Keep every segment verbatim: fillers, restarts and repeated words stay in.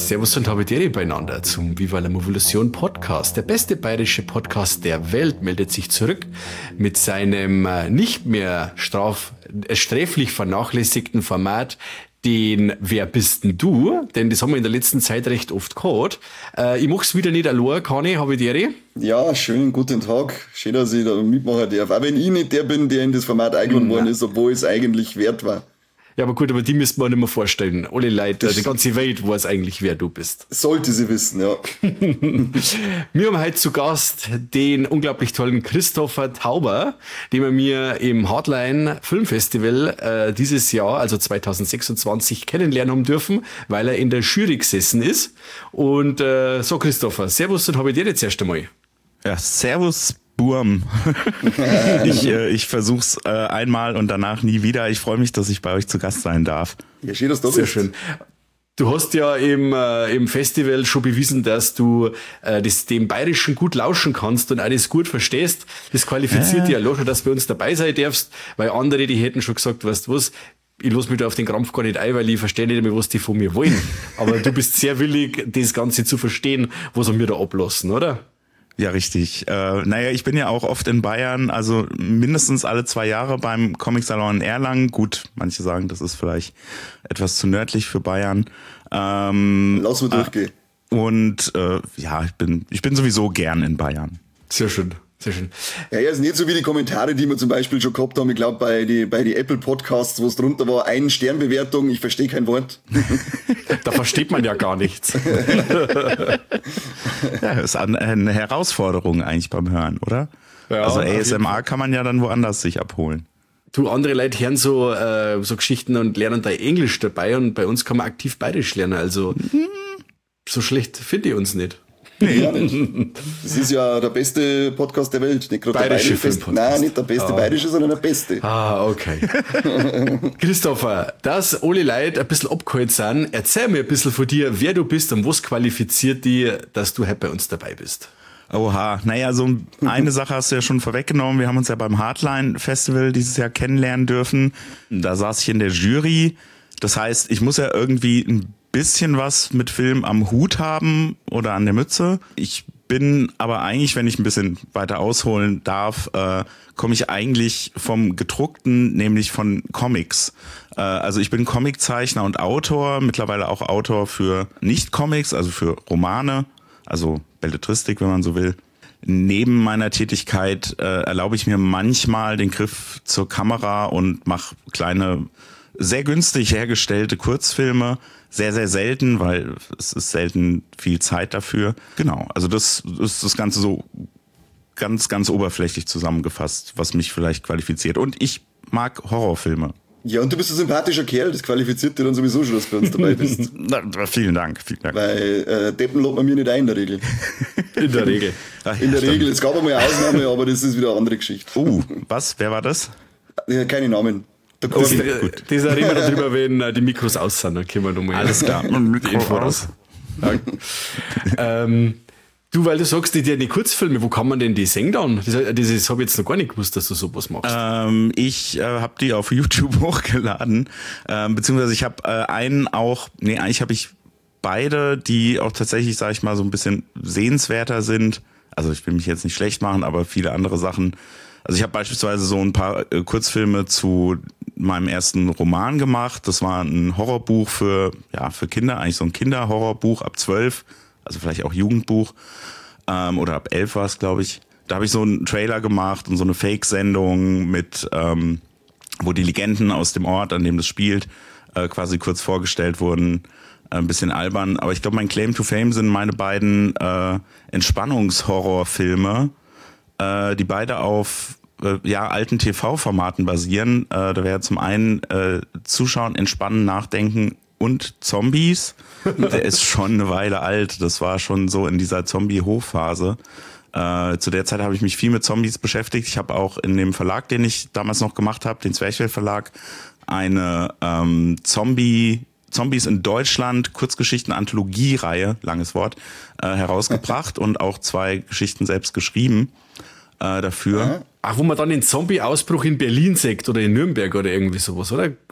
Servus und Habidere beieinander zum Viva la Movolution Podcast. Der beste bayerische Podcast der Welt meldet sich zurück mit seinem nicht mehr straf, äh, sträflich vernachlässigten Format, den Wer bist denn du? Denn das haben wir in der letzten Zeit recht oft gehabt. Äh, ich mach's wieder nicht allein, Kani, Habidere. Ja, schönen guten Tag. Schön, dass ich da mitmachen darf. Auch wenn ich nicht der bin, der in das Format eingeladen worden ist, obwohl es eigentlich wert war. Ja, aber gut, aber die müssten wir nicht mehr vorstellen. Alle Leute, die ganze Welt weiß eigentlich, wer du bist. Sollte sie wissen, ja. Wir haben heute zu Gast den unglaublich tollen Christopher Tauber, den wir mir im Hardline Filmfestival äh, dieses Jahr, also zwanzig sechsundzwanzig, kennenlernen haben dürfen, weil er in der Jury gesessen ist. Und äh, so, Christopher, servus und habe ich dir jetzt erst einmal. Ja, servus, Burm. ich äh, ich versuch's äh, einmal und danach nie wieder. Ich freue mich, dass ich bei euch zu Gast sein darf. Ja, schön, dass du Sehr bist. schön. Du hast ja im, äh, im Festival schon bewiesen, dass du äh, das, dem Bayerischen gut lauschen kannst und alles gut verstehst. Das qualifiziert äh. ja schon, dass du bei uns dabei sein darfst, weil andere, die hätten schon gesagt, weißt du was, ich lasse mich da auf den Krampf gar nicht ein, weil ich verstehe nicht mehr, was die von mir wollen. Aber du bist sehr willig, das Ganze zu verstehen, was wir da ablassen, oder? Ja, richtig. Äh, naja, ich bin ja auch oft in Bayern, also mindestens alle zwei Jahre beim Comic-Salon in Erlangen. Gut, manche sagen, das ist vielleicht etwas zu nördlich für Bayern. Ähm, Lass mal durchgehen. Äh, und äh, ja, ich bin, ich bin sowieso gern in Bayern. Sehr schön. Sehr schön. Ja, ja, ist nicht so wie die Kommentare, die wir zum Beispiel schon gehabt haben. Ich glaube, bei die, bei die Apple Podcasts, wo es drunter war, ein Sternbewertung, ich verstehe kein Wort. Da versteht man ja gar nichts. Ja, das ist eine Herausforderung eigentlich beim Hören, oder? Ja, also A S M R kann man ja dann woanders sich abholen. Du, andere Leute hören so, äh, so Geschichten und lernen da Englisch dabei und bei uns kann man aktiv Bayerisch lernen. Also so schlecht finde ich uns nicht. Nee, ja nicht. Das ist ja der beste Podcast der Welt. Nicht gerade Bayerische der Best- Nein, nicht der beste ah. bayerische, sondern der beste. Ah, okay. Christopher, dass alle Leute ein bisschen abgeholt sind, erzähl mir ein bisschen von dir, wer du bist und was qualifiziert dich, dass du heute bei uns dabei bist. Oha, naja, so eine Sache hast du ja schon vorweggenommen. Wir haben uns ja beim Hardline Festival dieses Jahr kennenlernen dürfen. Da saß ich in der Jury. Das heißt, ich muss ja irgendwie ein bisschen was mit Film am Hut haben oder an der Mütze. Ich bin aber eigentlich, wenn ich ein bisschen weiter ausholen darf, äh, komme ich eigentlich vom Gedruckten, nämlich von Comics. Äh, also ich bin Comiczeichner und Autor, mittlerweile auch Autor für Nicht-Comics, also für Romane, also Belletristik, wenn man so will. Neben meiner Tätigkeit äh, erlaube ich mir manchmal den Griff zur Kamera und mache kleine, sehr günstig hergestellte Kurzfilme. Sehr, sehr selten, weil es ist selten viel Zeit dafür. Genau, also das ist das Ganze so ganz, ganz oberflächlich zusammengefasst, was mich vielleicht qualifiziert. Und ich mag Horrorfilme. Ja, und du bist ein sympathischer Kerl, das qualifiziert dir dann sowieso schon, dass du bei uns dabei bist. Na, vielen Dank, vielen Dank. Weil äh, Deppen lobt man mir nicht ein in der Regel. In der Regel. Ach, in ja, der Regel, es gab einmal eine Ausnahme, aber das ist wieder eine andere Geschichte. Uh, was? Wer war das? Ja, keine Namen. Da das, gut. Das reden wir dann drüber, wenn uh, die Mikros aus sind, dann können wir nochmal alles klar. die Info raus. Ja. ähm, du, weil du sagst, die, die Kurzfilme, wo kann man denn die sehen dann? Das, das, das habe ich jetzt noch gar nicht gewusst, dass du sowas machst. Ähm, ich äh, habe die auf YouTube hochgeladen, ähm, beziehungsweise ich habe äh, einen auch, nee, eigentlich habe ich beide, die auch tatsächlich, sage ich mal, so ein bisschen sehenswerter sind. Also ich will mich jetzt nicht schlecht machen, aber viele andere Sachen. Also ich habe beispielsweise so ein paar äh, Kurzfilme zu meinem ersten Roman gemacht. Das war ein Horrorbuch für ja für Kinder, eigentlich so ein Kinderhorrorbuch ab zwölf, also vielleicht auch Jugendbuch ähm, oder ab elf war es, glaube ich. Da habe ich so einen Trailer gemacht und so eine Fake-Sendung mit, ähm, wo die Legenden aus dem Ort, an dem das spielt, äh, quasi kurz vorgestellt wurden. Ein bisschen albern, aber ich glaube, mein Claim to Fame sind meine beiden äh, Entspannungshorrorfilme, äh, die beide auf äh, ja alten T V-Formaten basieren. Äh, da wäre zum einen äh, Zuschauen, Entspannen, Nachdenken und Zombies. Der ist schon eine Weile alt. Das war schon so in dieser Zombie-Hochphase. Äh, zu der Zeit habe ich mich viel mit Zombies beschäftigt. Ich habe auch in dem Verlag, den ich damals noch gemacht habe, den Zwerchfell Verlag, eine ähm, Zombie Zombies in Deutschland, Kurzgeschichten-Anthologie-Reihe, langes Wort, äh, herausgebracht und auch zwei Geschichten selbst geschrieben äh, dafür. Ach, wo man dann den Zombie-Ausbruch in Berlin sagt oder in Nürnberg oder irgendwie sowas, oder?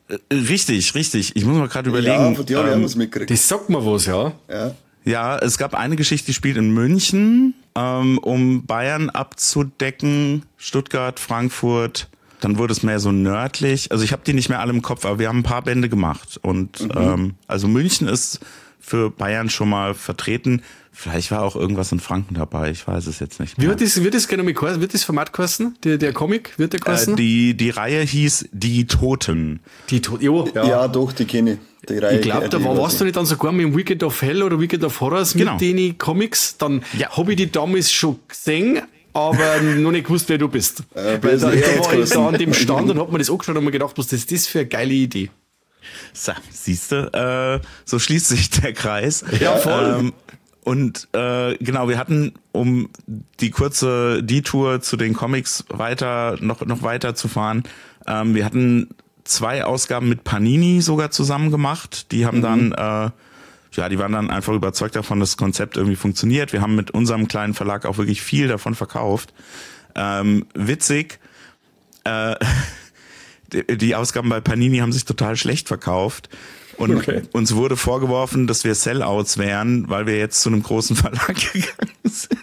Richtig, richtig. Ich muss mal gerade überlegen. Ja, von dir habe ich auch was mitgekriegt. Das sagt mir was, ja. Ja. Ja, es gab eine Geschichte, die spielt in München, ähm, um Bayern abzudecken, Stuttgart, Frankfurt. Dann wurde es mehr so nördlich. Also ich habe die nicht mehr alle im Kopf, aber wir haben ein paar Bände gemacht. Und mhm. ähm, also München ist für Bayern schon mal vertreten. Vielleicht war auch irgendwas in Franken dabei, ich weiß es jetzt nicht mehr. Wie wird das, wird das, wird das Format kosten? Der, der Comic, wird der kosten? Äh, die, die Reihe hieß Die Toten. Die Toten, jo, ja. Ja, doch, die kenne ich. Die Reihe, ich glaube, da war, warst du nicht dann sogar mit dem Weekend of Hell oder Weekend of Horrors genau. mit den Comics. Dann ja. habe ich die damals schon gesehen, aber noch nicht gewusst, wer du bist. Äh, Weil da, da war ich da an dem Stand und hab mir das angeschaut und mir gedacht, was ist das für eine geile Idee. So, siehst du, äh, so schließt sich der Kreis. Ja, voll. Ähm, und äh, genau, wir hatten, um die kurze Detour zu den Comics weiter noch noch weiter zu fahren, ähm, wir hatten zwei Ausgaben mit Panini sogar zusammen gemacht. Die haben mhm. dann, äh, ja, die waren dann einfach überzeugt davon, dass das Konzept irgendwie funktioniert. Wir haben mit unserem kleinen Verlag auch wirklich viel davon verkauft. Ähm, witzig, äh, die, die Ausgaben bei Panini haben sich total schlecht verkauft. Und okay. uns wurde vorgeworfen, dass wir Sellouts wären, weil wir jetzt zu einem großen Verlag gegangen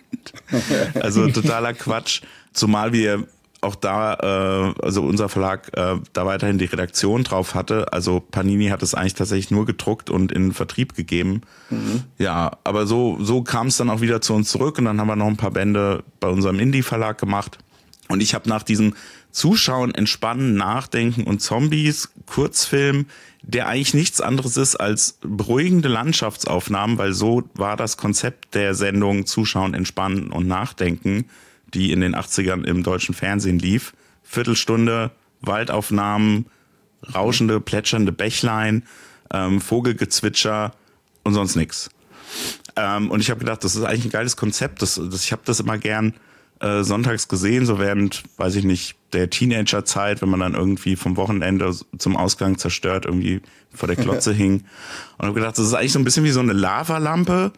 sind. Also totaler Quatsch. Zumal wir auch da, äh, also unser Verlag äh, da weiterhin die Redaktion drauf hatte. Also Panini hat es eigentlich tatsächlich nur gedruckt und in Vertrieb gegeben. Mhm. Ja, aber so so kam es dann auch wieder zu uns zurück und dann haben wir noch ein paar Bände bei unserem Indie-Verlag gemacht. Und ich habe nach diesem Zuschauen, Entspannen, Nachdenken und Zombies Kurzfilm, der eigentlich nichts anderes ist als beruhigende Landschaftsaufnahmen, weil so war das Konzept der Sendung Zuschauen, Entspannen und Nachdenken, die in den achtzigern im deutschen Fernsehen lief. Viertelstunde Waldaufnahmen, rauschende, plätschernde Bächlein, ähm, Vogelgezwitscher und sonst nix. Ähm, und ich habe gedacht, das ist eigentlich ein geiles Konzept. Das, das, ich habe das immer gern äh, sonntags gesehen, so während, weiß ich nicht, der Teenagerzeit, wenn man dann irgendwie vom Wochenende zum Ausgang zerstört irgendwie vor der Klotze hing. Und habe gedacht, das ist eigentlich so ein bisschen wie so eine Lavalampe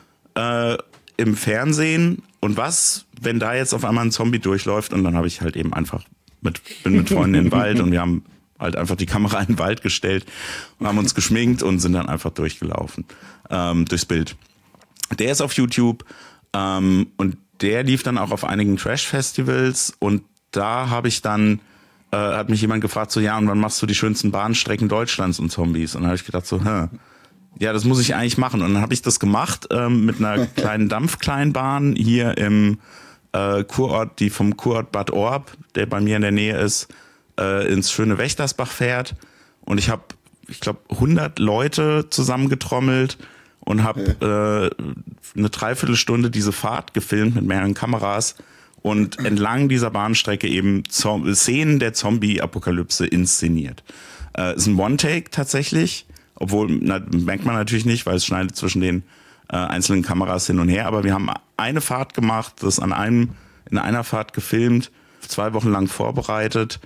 äh, im Fernsehen. Und was, wenn da jetzt auf einmal ein Zombie durchläuft? Und dann habe ich halt eben einfach mit, bin mit Freunden in den Wald und wir haben halt einfach die Kamera in den Wald gestellt und haben uns geschminkt und sind dann einfach durchgelaufen, ähm, durchs Bild. Der ist auf YouTube ähm, und der lief dann auch auf einigen Trash-Festivals und da habe ich dann, äh, hat mich jemand gefragt, so ja, und wann machst du die schönsten Bahnstrecken Deutschlands und Zombies? Und dann habe ich gedacht so, hä, ja, das muss ich eigentlich machen. Und dann habe ich das gemacht ähm, mit einer kleinen Dampfkleinbahn hier im äh, Kurort, die vom Kurort Bad Orb, der bei mir in der Nähe ist, äh, ins schöne Wächtersbach fährt. Und ich habe, ich glaube, hundert Leute zusammengetrommelt und habe äh, eine Dreiviertelstunde diese Fahrt gefilmt mit mehreren Kameras und entlang dieser Bahnstrecke eben Zom- Szenen der Zombie-Apokalypse inszeniert. Äh, ist ein One-Take tatsächlich. Obwohl, na, merkt man natürlich nicht, weil es schneidet zwischen den äh, einzelnen Kameras hin und her. Aber wir haben eine Fahrt gemacht, das an einem, in einer Fahrt gefilmt, zwei Wochen lang vorbereitet.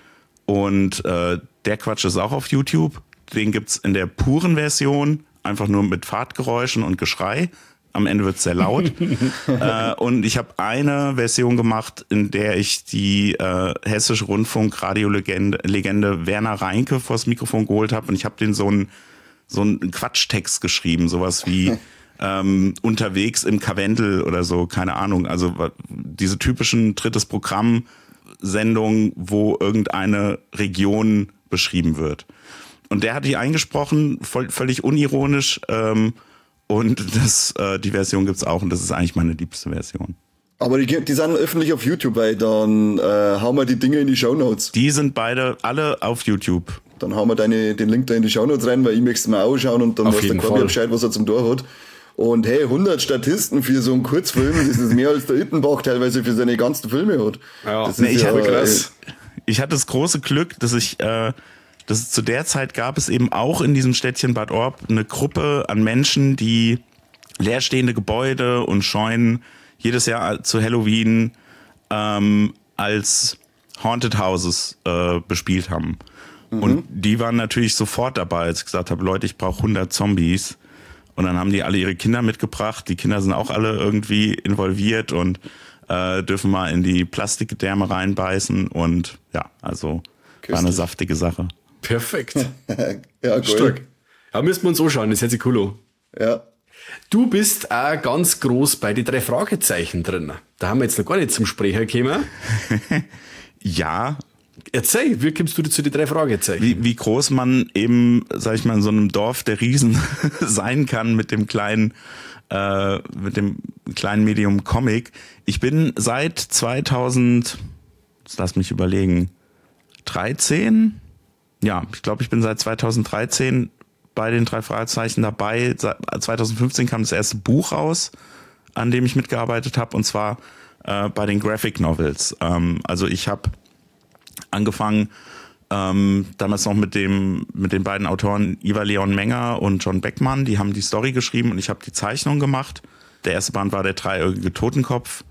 Und äh, der Quatsch ist auch auf YouTube. Den gibt's in der puren Version, einfach nur mit Fahrtgeräuschen und Geschrei. Am Ende wird's sehr laut. äh, und ich habe eine Version gemacht, in der ich die äh, Hessische Rundfunk-Radiolegende Legende Werner Reinke vors Mikrofon geholt habe. Und ich habe den so einen so einen Quatschtext geschrieben, sowas wie ähm, unterwegs im Karwendel oder so, keine Ahnung. Also diese typischen drittes Programm-Sendungen, wo irgendeine Region beschrieben wird. Und der hat die eingesprochen, voll, völlig unironisch. Ähm, und das, äh, die Version gibt's auch und das ist eigentlich meine liebste Version. Aber die, die sind öffentlich auf YouTube, weil dann äh, hauen wir die Dinge in die Shownotes. Die sind beide alle auf YouTube. Dann hauen wir deine, den Link da in die Shownotes rein, weil ich möchte es mal ausschauen und dann weiß der Corby Bescheid, was er zum Tor hat. Und hey, hundert Statisten für so einen Kurzfilm, das ist mehr als der Ittenbach teilweise für seine ganzen Filme hat. Ja, das nee, ist ich, ja hatte, krass. ich hatte das große Glück, dass ich, äh, dass es zu der Zeit gab es eben auch in diesem Städtchen Bad Orb eine Gruppe an Menschen, die leerstehende Gebäude und Scheunen jedes Jahr zu Halloween ähm, als Haunted Houses äh, bespielt haben. Mhm. Und die waren natürlich sofort dabei, als ich gesagt habe, Leute, ich brauche hundert Zombies. Und dann haben die alle ihre Kinder mitgebracht. Die Kinder sind auch alle irgendwie involviert und äh, dürfen mal in die Plastikgedärme reinbeißen. Und ja, also Köstlich. War eine saftige Sache. Perfekt. Ja, cool. Stark. Ja, müssen wir uns anschauen, das hört sich cool an. Ja. Du bist auch ganz groß bei die drei Fragezeichen drin. Da haben wir jetzt noch gar nicht zum Sprecher gekommen. Ja. Erzähl, wie kommst du zu die drei Fragezeichen? Wie, wie groß man eben, sag ich mal, in so einem Dorf der Riesen sein kann mit dem kleinen, äh, mit dem kleinen Medium Comic. Ich bin seit zweitausend, lass mich überlegen, dreizehn? Ja, ich glaube, ich bin seit zweitausenddreizehn bei den drei Fragezeichen dabei. zweitausendfünfzehn kam das erste Buch raus, an dem ich mitgearbeitet habe, und zwar äh, bei den Graphic Novels. Ähm, also ich habe angefangen, ähm, damals noch mit dem mit den beiden Autoren Ivar Leon Menger und John Beckmann. Die haben die Story geschrieben und ich habe die Zeichnung gemacht. Der erste Band war der dreieugige Totenkopf.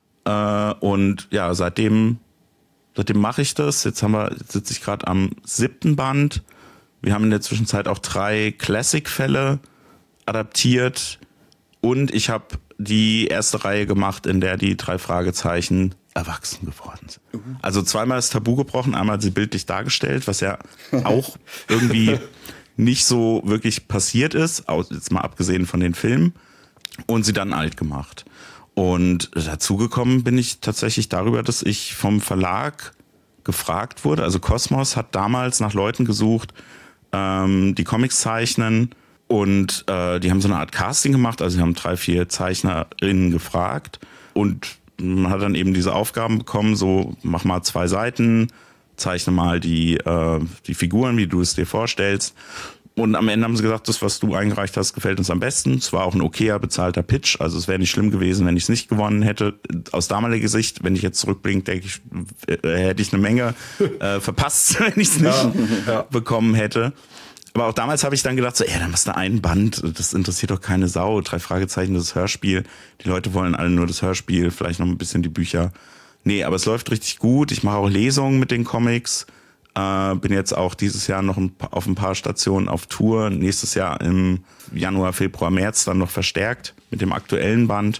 Äh, und ja, seitdem seitdem mache ich das. Jetzt haben wir, jetzt sitze ich gerade am siebten Band. Wir haben in der Zwischenzeit auch drei Classic-Fälle adaptiert. Und ich habe die erste Reihe gemacht, in der die drei Fragezeichen erwachsen geworden sind. Mhm. Also zweimal das Tabu gebrochen, einmal sie bildlich dargestellt, was ja auch irgendwie nicht so wirklich passiert ist, jetzt mal abgesehen von den Filmen, und sie dann alt gemacht. Und dazugekommen bin ich tatsächlich darüber, dass ich vom Verlag gefragt wurde. Also Kosmos hat damals nach Leuten gesucht, ähm, die Comics zeichnen, und äh, die haben so eine Art Casting gemacht. Also sie haben drei, vier ZeichnerInnen gefragt und man hat dann eben diese Aufgaben bekommen, so mach mal zwei Seiten, zeichne mal die, äh, die Figuren, wie du es dir vorstellst. Und am Ende haben sie gesagt, das, was du eingereicht hast, gefällt uns am besten. Es war auch ein okayer, bezahlter Pitch. Also es wäre nicht schlimm gewesen, wenn ich es nicht gewonnen hätte. Aus damaliger Sicht, wenn ich jetzt zurückblinke, denke ich, äh, hätte ich eine Menge äh, verpasst, wenn ich es nicht ja, ja. bekommen hätte. Aber auch damals habe ich dann gedacht, so, ja, dann machst du ein Band, das interessiert doch keine Sau. Drei Fragezeichen, das Hörspiel. Die Leute wollen alle nur das Hörspiel, vielleicht noch ein bisschen die Bücher. Nee, aber es läuft richtig gut. Ich mache auch Lesungen mit den Comics. Äh, bin jetzt auch dieses Jahr noch ein, auf ein paar Stationen auf Tour. Nächstes Jahr im Januar, Februar, März dann noch verstärkt mit dem aktuellen Band.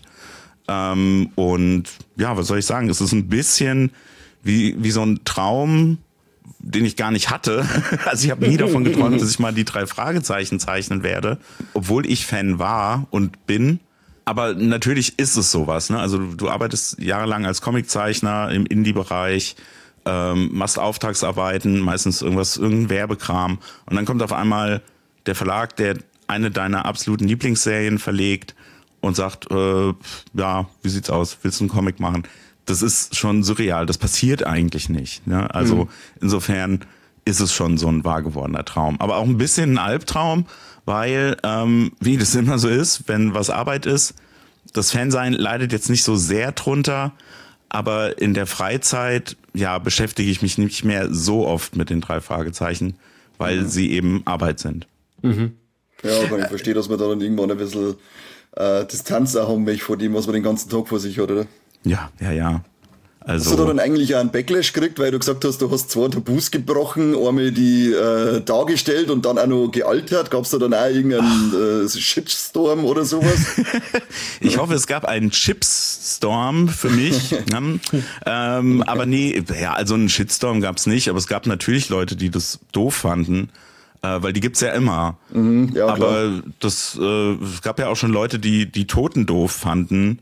Ähm, und ja, was soll ich sagen? Es ist ein bisschen wie, wie so ein Traum, den ich gar nicht hatte. Also ich habe nie davon geträumt, dass ich mal die drei Fragezeichen zeichnen werde, obwohl ich Fan war und bin. Aber natürlich ist es sowas, ne? Also du, du arbeitest jahrelang als Comiczeichner im Indie-Bereich, ähm, machst Auftragsarbeiten, meistens irgendwas, irgendein Werbekram, und dann kommt auf einmal der Verlag, der eine deiner absoluten Lieblingsserien verlegt und sagt, äh, ja, wie sieht's aus? Willst du einen Comic machen? Das ist schon surreal. Das passiert eigentlich nicht. Ne? Also mhm. insofern ist es schon so ein wahr gewordener Traum. Aber auch ein bisschen ein Albtraum, weil, ähm, wie das immer so ist, wenn was Arbeit ist, das Fansein leidet jetzt nicht so sehr drunter, aber in der Freizeit, ja, beschäftige ich mich nicht mehr so oft mit den drei Fragezeichen, weil mhm. sie eben Arbeit sind. Mhm. Ja, kann ich verstehen, dass man da dann irgendwann ein bisschen äh, Distanz auch haben möchte vor dem, was man den ganzen Tag vor sich hat, oder? Ja, ja, ja. Also, hast du da dann eigentlich auch einen Backlash gekriegt, weil du gesagt hast, du hast zwei Tabus gebrochen, einmal die äh, dargestellt und dann auch noch gealtert? Gab es da dann auch irgendeinen äh, Shitstorm oder sowas? Ich hoffe, es gab einen Chipstorm für mich. ne? ähm, aber nee, ja, also einen Shitstorm gab es nicht, aber es gab natürlich Leute, die das doof fanden. Äh, weil die gibt's ja immer. Mhm, ja, klar. Aber das, äh, es gab ja auch schon Leute, die die Toten doof fanden.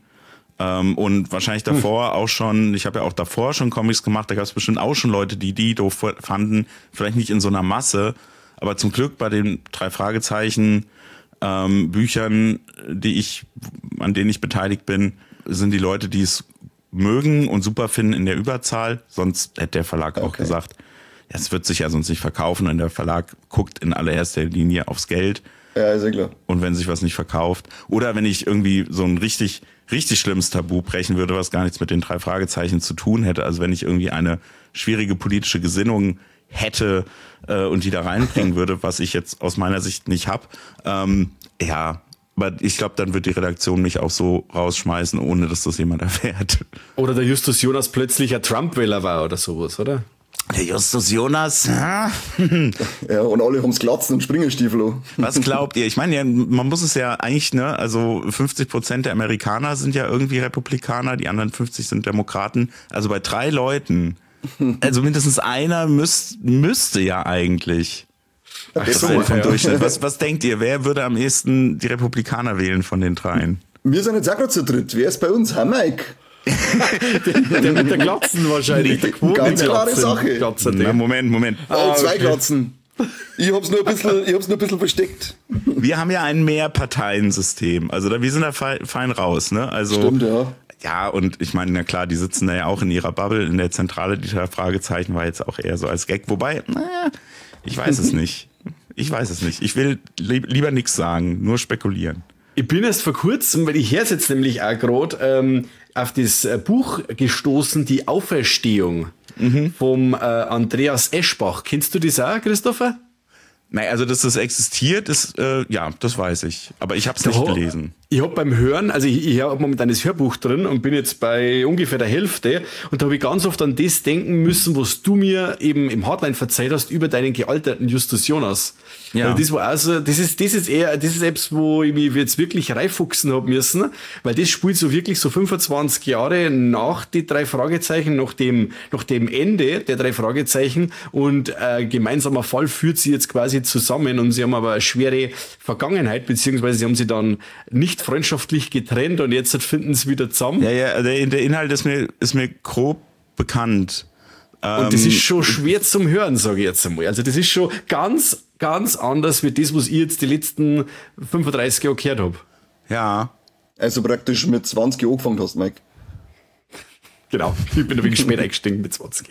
Und wahrscheinlich davor auch schon, ich habe ja auch davor schon Comics gemacht, da gab es bestimmt auch schon Leute, die die doof fanden, vielleicht nicht in so einer Masse, aber zum Glück bei den drei Fragezeichen ähm, Büchern, die ich, an denen ich beteiligt bin, sind die Leute, die es mögen und super finden, in der Überzahl, sonst hätte der Verlag okay. auch gesagt, ja, es wird sich ja sonst nicht verkaufen, und der Verlag guckt in allererster Linie aufs Geld. Ja, ist ja klar. Und wenn sich was nicht verkauft, oder wenn ich irgendwie so ein richtig richtig schlimmes Tabu brechen würde, was gar nichts mit den drei Fragezeichen zu tun hätte. Also wenn ich irgendwie eine schwierige politische Gesinnung hätte äh, und die da reinbringen würde, was ich jetzt aus meiner Sicht nicht hab, ähm, ja, aber ich glaube, dann wird die Redaktion mich auch so rausschmeißen, ohne dass das jemand erfährt. Oder der Justus Jonas plötzlich ein Trump-Wähler war oder sowas, oder? Der Justus Jonas. Ja, und alle haben's Glatzen und Springerstiefel. Was glaubt ihr? Ich meine, ja, man muss es ja eigentlich, ne, also fünfzig Prozent der Amerikaner sind ja irgendwie Republikaner, die anderen fünfzig sind Demokraten. Also bei drei Leuten Also mindestens einer müsst, müsste ja eigentlich. Ach, Das so, ist vom ja. Durchschnitt. Was, was denkt ihr, wer würde am ehesten die Republikaner wählen von den dreien? Wir sind jetzt auch gerade zu dritt. Wer ist bei uns? Ha, Mike? der, der mit der Glatzen wahrscheinlich. Der Ganz klare Glatzen- Sache. Glatzen- Na, Moment, Moment. Oh, zwei okay. Glatzen. Ich hab's nur ein bisschen, ich hab's nur ein bisschen versteckt. Wir haben ja ein Mehrparteiensystem. Also da, wir sind da fein, fein raus, ne? Also, Stimmt, ja. Ja, und ich meine, na klar, die sitzen da ja auch in ihrer Bubble. In der Zentrale, die drei Fragezeichen war jetzt auch eher so als Gag. Wobei, naja, ich weiß es nicht. Ich weiß es nicht. Ich will li- lieber nichts sagen, nur spekulieren. Ich bin erst vor kurzem, weil ich höre jetzt nämlich auch gerade, ähm, auf das äh, Buch gestoßen, Die Auferstehung mhm. vom äh, Andreas Eschbach. Kennst du das auch, Christopher? Naja, also dass das existiert, ist, äh, ja, das weiß ich. Aber ich habe es nicht Da- gelesen. Ich habe beim Hören, also ich, ich habe momentan das Hörbuch drin und bin jetzt bei ungefähr der Hälfte und da habe ich ganz oft an das denken müssen, was du mir eben im Hardline verzeiht hast über deinen gealterten Justus Jonas. Ja. Also das war also, das ist, das ist eher, das ist etwas, wo ich mich jetzt wirklich reinfuchsen hab müssen, weil das spielt so wirklich so fünfundzwanzig Jahre nach die drei Fragezeichen, nach dem, nach dem Ende der drei Fragezeichen und äh, gemeinsamer Fall führt sie jetzt quasi zusammen und sie haben aber eine schwere Vergangenheit, beziehungsweise sie haben sie dann nicht freundschaftlich getrennt und jetzt finden sie wieder zusammen. Ja, ja, der, der Inhalt ist mir, ist mir grob bekannt. Und das ist schon schwer zum Hören, sage ich jetzt einmal. Also das ist schon ganz, ganz anders wie das, was ich jetzt die letzten fünfunddreißig Jahre gehört habe. Ja. Also praktisch mit zwanzig Jahren angefangen hast, Mike. Genau, ich bin ein wenig spät eingestiegen mit zwanzig.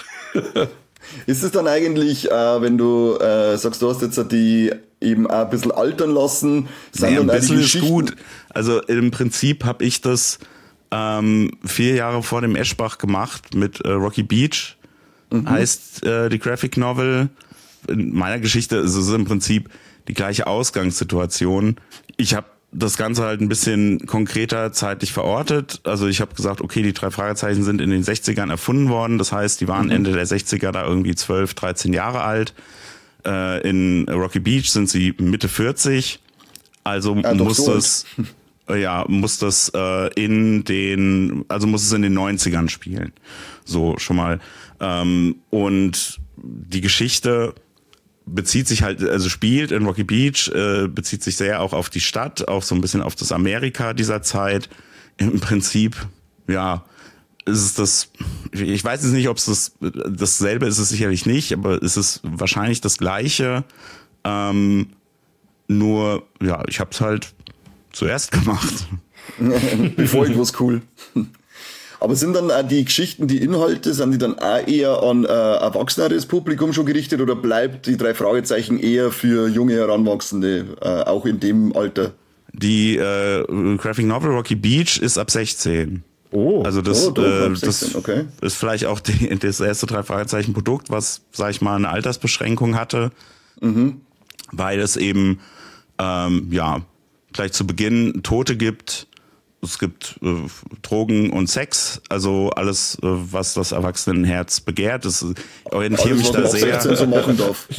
Ist es dann eigentlich, äh, wenn du äh, sagst, du hast jetzt die eben auch ein bisschen altern lassen, sind Naja, ein dann auch die bisschen ist Geschichten- gut. Also im Prinzip habe ich das ähm, vier Jahre vor dem Eschbach gemacht mit äh, Rocky Beach. Mhm. Heißt äh, die Graphic Novel. In meiner Geschichte ist es im Prinzip die gleiche Ausgangssituation. Ich habe das Ganze halt ein bisschen konkreter zeitlich verortet. Also ich habe gesagt, okay, die drei Fragezeichen sind in den sechzigern erfunden worden. Das heißt, die waren mhm. Ende der sechziger da irgendwie zwölf, dreizehn Jahre alt. Äh, in Rocky Beach sind sie Mitte vierzig. Also Ja, doch muss so das, äh, ja, muss das äh, in den, also muss es in den neunzigern spielen. So schon mal. Ähm, und die Geschichte bezieht sich halt, also spielt in Rocky Beach, äh, bezieht sich sehr auch auf die Stadt, auch so ein bisschen auf das Amerika dieser Zeit. Im Prinzip, ja, ist es das, ich weiß jetzt nicht, ob es das, dasselbe ist es sicherlich nicht, aber es ist wahrscheinlich das Gleiche. Ähm, nur, ja, ich habe es halt zuerst gemacht. Bevor irgendwas cool. Aber sind dann auch die Geschichten, die Inhalte, sind die dann auch eher an äh, erwachseneres Publikum schon gerichtet oder bleibt die drei Fragezeichen eher für junge Heranwachsende, äh, auch in dem Alter? Die äh, Graphic Novel Rocky Beach ist ab sechzehn. Oh, Also das, oh, doch, äh, ab das sechzehn, okay. ist vielleicht auch die, das erste drei Fragezeichen Produkt, was, sag ich mal, eine Altersbeschränkung hatte, Mhm. weil es eben ähm, ja gleich zu Beginn Tote gibt. Es gibt äh, Drogen und Sex, also alles, äh, was das Erwachsenenherz begehrt. Das, ich orientiere Alles, mich was da man ab sehr. sechzehn so machen darf.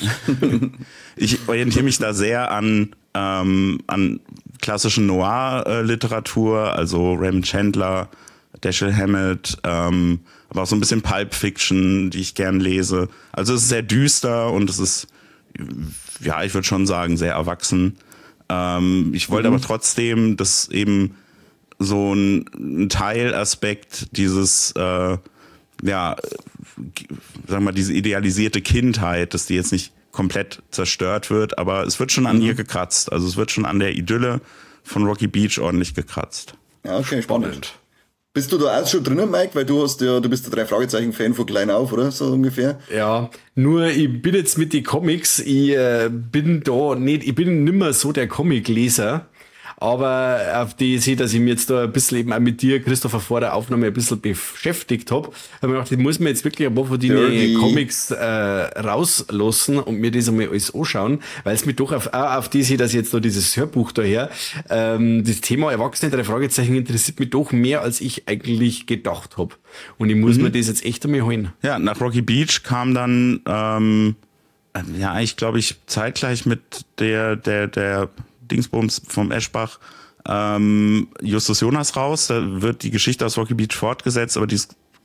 Ich orientiere mich da sehr an, ähm, an klassischen Noir-Literatur, also Raymond Chandler, Dashiell Hammett, ähm, aber auch so ein bisschen Pulp Fiction, die ich gern lese. Also es ist sehr düster und es ist, ja, ich würde schon sagen, sehr erwachsen. Ähm, ich wollte Mhm. aber trotzdem, dass eben so ein, ein Teilaspekt dieses, äh, ja, sagen wir mal, diese idealisierte Kindheit, dass die jetzt nicht komplett zerstört wird, aber es wird schon an Mhm. ihr gekratzt. Also es wird schon an der Idylle von Rocky Beach ordentlich gekratzt. Ja, okay, spannend. Bist du da auch schon drinnen, Mike? Weil du hast ja, du bist der drei Fragezeichen-Fan von klein auf, oder? So ungefähr. Ja, nur ich bin jetzt mit den Comics, ich äh, bin da nicht, ich bin nimmer so der Comicleser. Aber auf die ich sehe, dass ich mich jetzt da ein bisschen eben auch mit dir, Christopher, vor der Aufnahme ein bisschen beschäftigt habe, habe ich mir gedacht, ich muss mir jetzt wirklich ein paar von den Dirty. Comics äh, rauslassen und mir das einmal alles anschauen, weil es mich doch auf, auch auf die sehe, dass ich jetzt noch dieses Hörbuch daher, ähm, das Thema Erwachsene, drei Fragezeichen interessiert mich doch mehr, als ich eigentlich gedacht habe. Und ich muss Mhm. mir das jetzt echt einmal holen. Ja, nach Rocky Beach kam dann, ähm, ja, eigentlich glaube ich zeitgleich mit der, der, der Dingsbums vom Eschbach, ähm, Justus Jonas raus. Da wird die Geschichte aus Rocky Beach fortgesetzt, aber die ist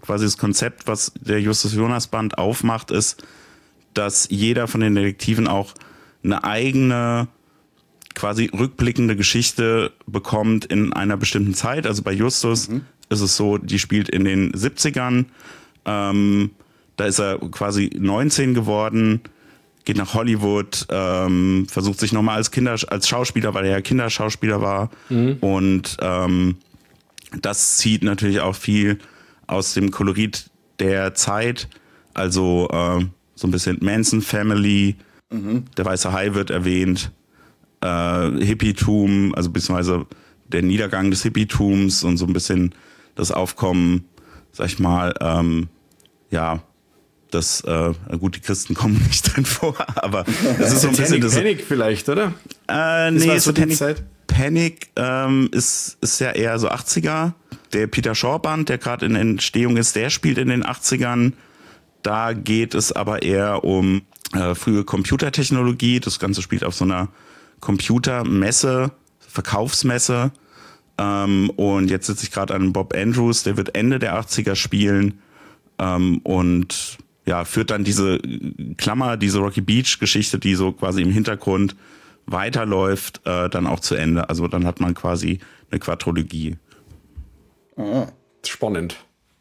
quasi das Konzept, was der Justus-Jonas-Band aufmacht, ist, dass jeder von den Detektiven auch eine eigene, quasi rückblickende Geschichte bekommt in einer bestimmten Zeit. Also bei Justus mhm. ist es so, die spielt in den siebzigern. Ähm, da ist er quasi neunzehn geworden, geht nach Hollywood, ähm, versucht sich nochmal als Kinder, als Schauspieler, weil er ja Kinderschauspieler war. Mhm. Und ähm, das zieht natürlich auch viel aus dem Kolorit der Zeit. Also äh, so ein bisschen Manson Family, mhm. der Weiße Hai wird erwähnt, äh, Hippietum, also beziehungsweise der Niedergang des Hippietums und so ein bisschen das Aufkommen, sag ich mal, ähm, ja, das, äh, gut, die Christen kommen nicht drin vor, aber das ist so ein bisschen das. Panic vielleicht, oder? Äh, nee, das so Panic, Panic ähm, ist, ist ja eher so achtziger. Der Peter Shaw Band, der gerade in Entstehung ist, der spielt in den achtzigern. Da geht es aber eher um äh, frühe Computertechnologie. Das Ganze spielt auf so einer Computermesse, Verkaufsmesse. Ähm, und jetzt sitze ich gerade an Bob Andrews, der wird Ende der achtziger spielen. Ähm, und ja, führt dann diese Klammer, diese Rocky Beach Geschichte, die so quasi im Hintergrund weiterläuft, äh, dann auch zu Ende. Also dann hat man quasi eine Quadrologie. Ah, spannend.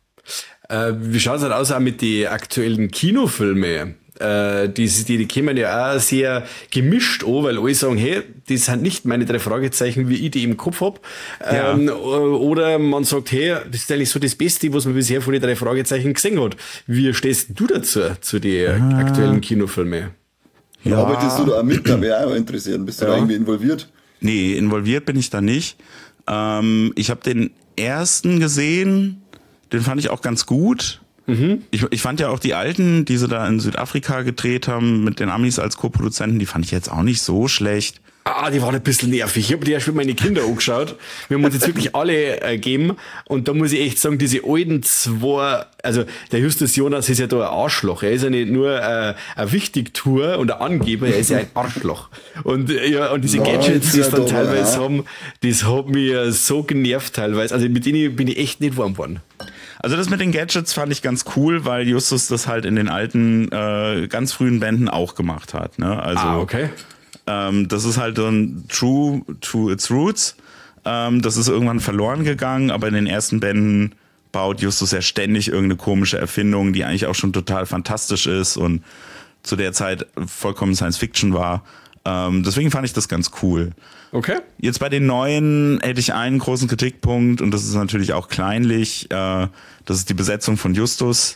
Äh, wie schaut es halt aus auch mit den aktuellen Kinofilmen? Äh, die, die, die kommen ja auch sehr gemischt an, weil alle sagen, hey, das sind nicht meine drei Fragezeichen, wie ich die im Kopf hab. Ja. Ähm, oder man sagt, hey, das ist eigentlich so das Beste, was man bisher von den drei Fragezeichen gesehen hat. Wie stehst du dazu, zu den ah. aktuellen Kinofilmen? Ja. Arbeitest du da auch mit? Da wäre auch interessiert. Bist du ja. da irgendwie involviert? Nee, involviert bin ich da nicht. Ähm, ich habe den ersten gesehen, den fand ich auch ganz gut. Mhm. Ich, ich fand ja auch die alten, die sie da in Südafrika gedreht haben, mit den Amis als Co-Produzenten, die fand ich jetzt auch nicht so schlecht. Ah, die waren ein bisschen nervig. Ich habe die erst mit meinen Kindern angeschaut. Wir haben uns jetzt wirklich alle äh, gegeben. Und da muss ich echt sagen, diese alten zwei, also der Justus Jonas ist ja da ein Arschloch. Er ist ja nicht nur äh, ein Wichtigtuer und ein Angeber, er ist ja ein Arschloch. Und ja, und diese Gadgets, die es dann teilweise haben, das hat mich so genervt teilweise. Also mit denen bin ich echt nicht warm geworden. Also das mit den Gadgets fand ich ganz cool, weil Justus das halt in den alten, äh, ganz frühen Bänden auch gemacht hat. Ne? Also, ah, okay. Ähm, das ist halt so ein True to its Roots. Ähm, das ist irgendwann verloren gegangen, aber in den ersten Bänden baut Justus ja ständig irgendeine komische Erfindung, die eigentlich auch schon total fantastisch ist und zu der Zeit vollkommen Science Fiction war. Ähm, deswegen fand ich das ganz cool. Okay. Jetzt bei den neuen hätte ich einen großen Kritikpunkt und das ist natürlich auch kleinlich. Äh, das ist die Besetzung von Justus.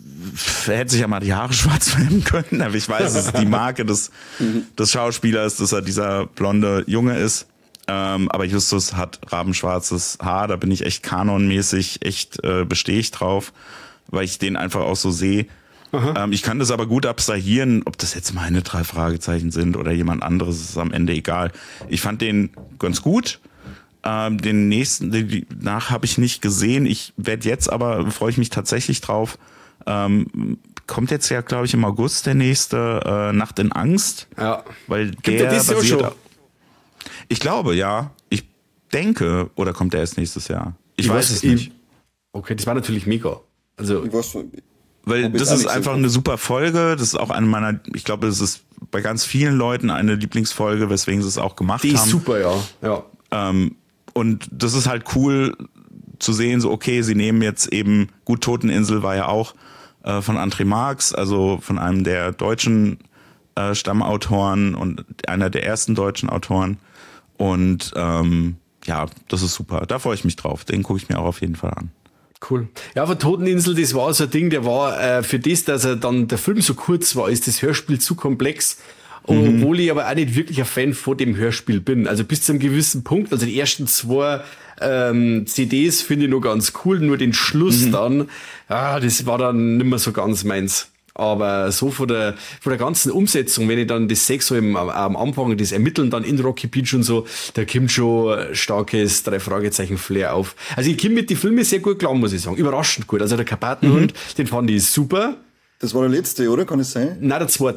Er hätte sich ja mal die Haare schwarz färben können, aber ich weiß, es ist die Marke des, des Schauspielers, dass er dieser blonde Junge ist. Ähm, aber Justus hat rabenschwarzes Haar, da bin ich echt kanonmäßig, echt äh, bestehe ich drauf, weil ich den einfach auch so sehe. Ähm, ich kann das aber gut abstrahieren, ob das jetzt meine drei Fragezeichen sind oder jemand anderes, ist am Ende egal. Ich fand den ganz gut. Ähm, den nächsten, den nach habe ich nicht gesehen. Ich werde jetzt aber, freue ich mich tatsächlich drauf, ähm, kommt jetzt ja, glaube ich, im August der nächste äh, Nacht in Angst. Ja. Weil Gibt der der basiert schon? auf, ich glaube, ja. Ich denke, oder kommt der erst nächstes Jahr? Ich, ich weiß, weiß es nicht. Ich, okay, das war natürlich mega. Also, ich weiß, weil das ist einfach eine super Folge. Das ist auch eine meiner, ich glaube, das ist bei ganz vielen Leuten eine Lieblingsfolge, weswegen sie es auch gemacht haben. Die ist super, ja. ja. Ähm, und das ist halt cool zu sehen, so okay, sie nehmen jetzt eben, gut, Toteninsel war ja auch äh, von André Marx, also von einem der deutschen äh, Stammautoren und einer der ersten deutschen Autoren. Und ähm, ja, das ist super. Da freue ich mich drauf. Den gucke ich mir auch auf jeden Fall an. Cool. Ja, aber Toteninsel, das war so ein Ding, der war äh, für das, dass er dann der Film so kurz war, ist das Hörspiel zu komplex. Mhm. Obwohl ich aber auch nicht wirklich ein Fan von dem Hörspiel bin. Also bis zu einem gewissen Punkt, also die ersten zwei ähm, C Ds finde ich noch ganz cool, nur den Schluss mhm. dann, ah, das war dann nicht mehr so ganz meins. Aber so von der, von der ganzen Umsetzung, wenn ich dann das sehe, so im, am Anfang, das Ermitteln dann in Rocky Beach und so, da kommt schon starkes Drei-Fragezeichen-Flair auf. Also ich komme mit den Filmen sehr gut klar, muss ich sagen. Überraschend gut. Also der Karpatenhund, mhm. den fand ich super. Das war der letzte, oder? Kann es sein? Nein, der zweite.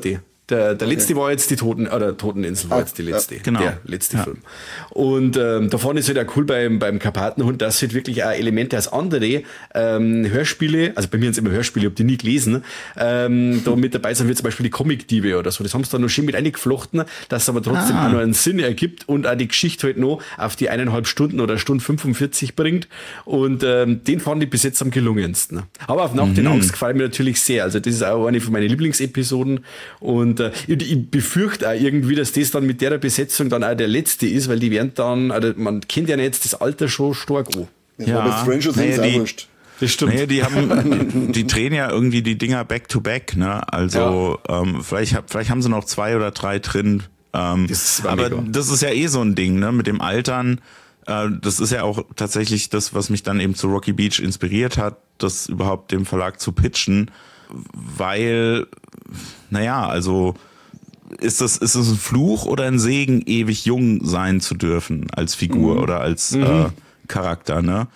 Der, der letzte okay. war jetzt die Toten, oder Toteninsel war ah, jetzt die letzte, ja, genau. der letzte ja. Film. Und ähm, da vorne ist halt auch cool beim, beim Karpatenhund, dass halt wirklich auch Elemente aus andere ähm, Hörspiele, also bei mir sind es immer Hörspiele, ich habe die nie gelesen, ähm, da mit dabei sind wie zum Beispiel die Comic-Diebe oder so. Das haben sie dann noch schön mit eingeflochten, dass es aber trotzdem ah. auch noch einen Sinn ergibt und auch die Geschichte halt noch auf die eineinhalb Stunden oder Stunde fünfundvierzig bringt. Und ähm, den fand ich bis jetzt am gelungensten. Aber auf Nacht mhm. in Angst gefällt mir natürlich sehr. Also das ist auch eine von meinen Lieblingsepisoden. Und Und äh, ich, ich befürchte auch irgendwie, dass das dann mit der Besetzung dann auch der letzte ist, weil die werden dann, also man kennt ja nicht das Alter schon stark an. Ja, aber Stranger Things naja, auch wurscht. Das stimmt. Naja, die haben, die, die drehen ja irgendwie die Dinger back to back, ne? Also ja. ähm, vielleicht, vielleicht haben sie noch zwei oder drei drin. Ähm, das aber mega. Das ist ja eh so ein Ding, ne? Mit dem Altern. Äh, das ist ja auch tatsächlich das, was mich dann eben zu Rocky Beach inspiriert hat, das überhaupt dem Verlag zu pitchen, weil naja, also ist das, ist das ein Fluch oder ein Segen, ewig jung sein zu dürfen als Figur mhm. oder als mhm. äh, Charakter, ne?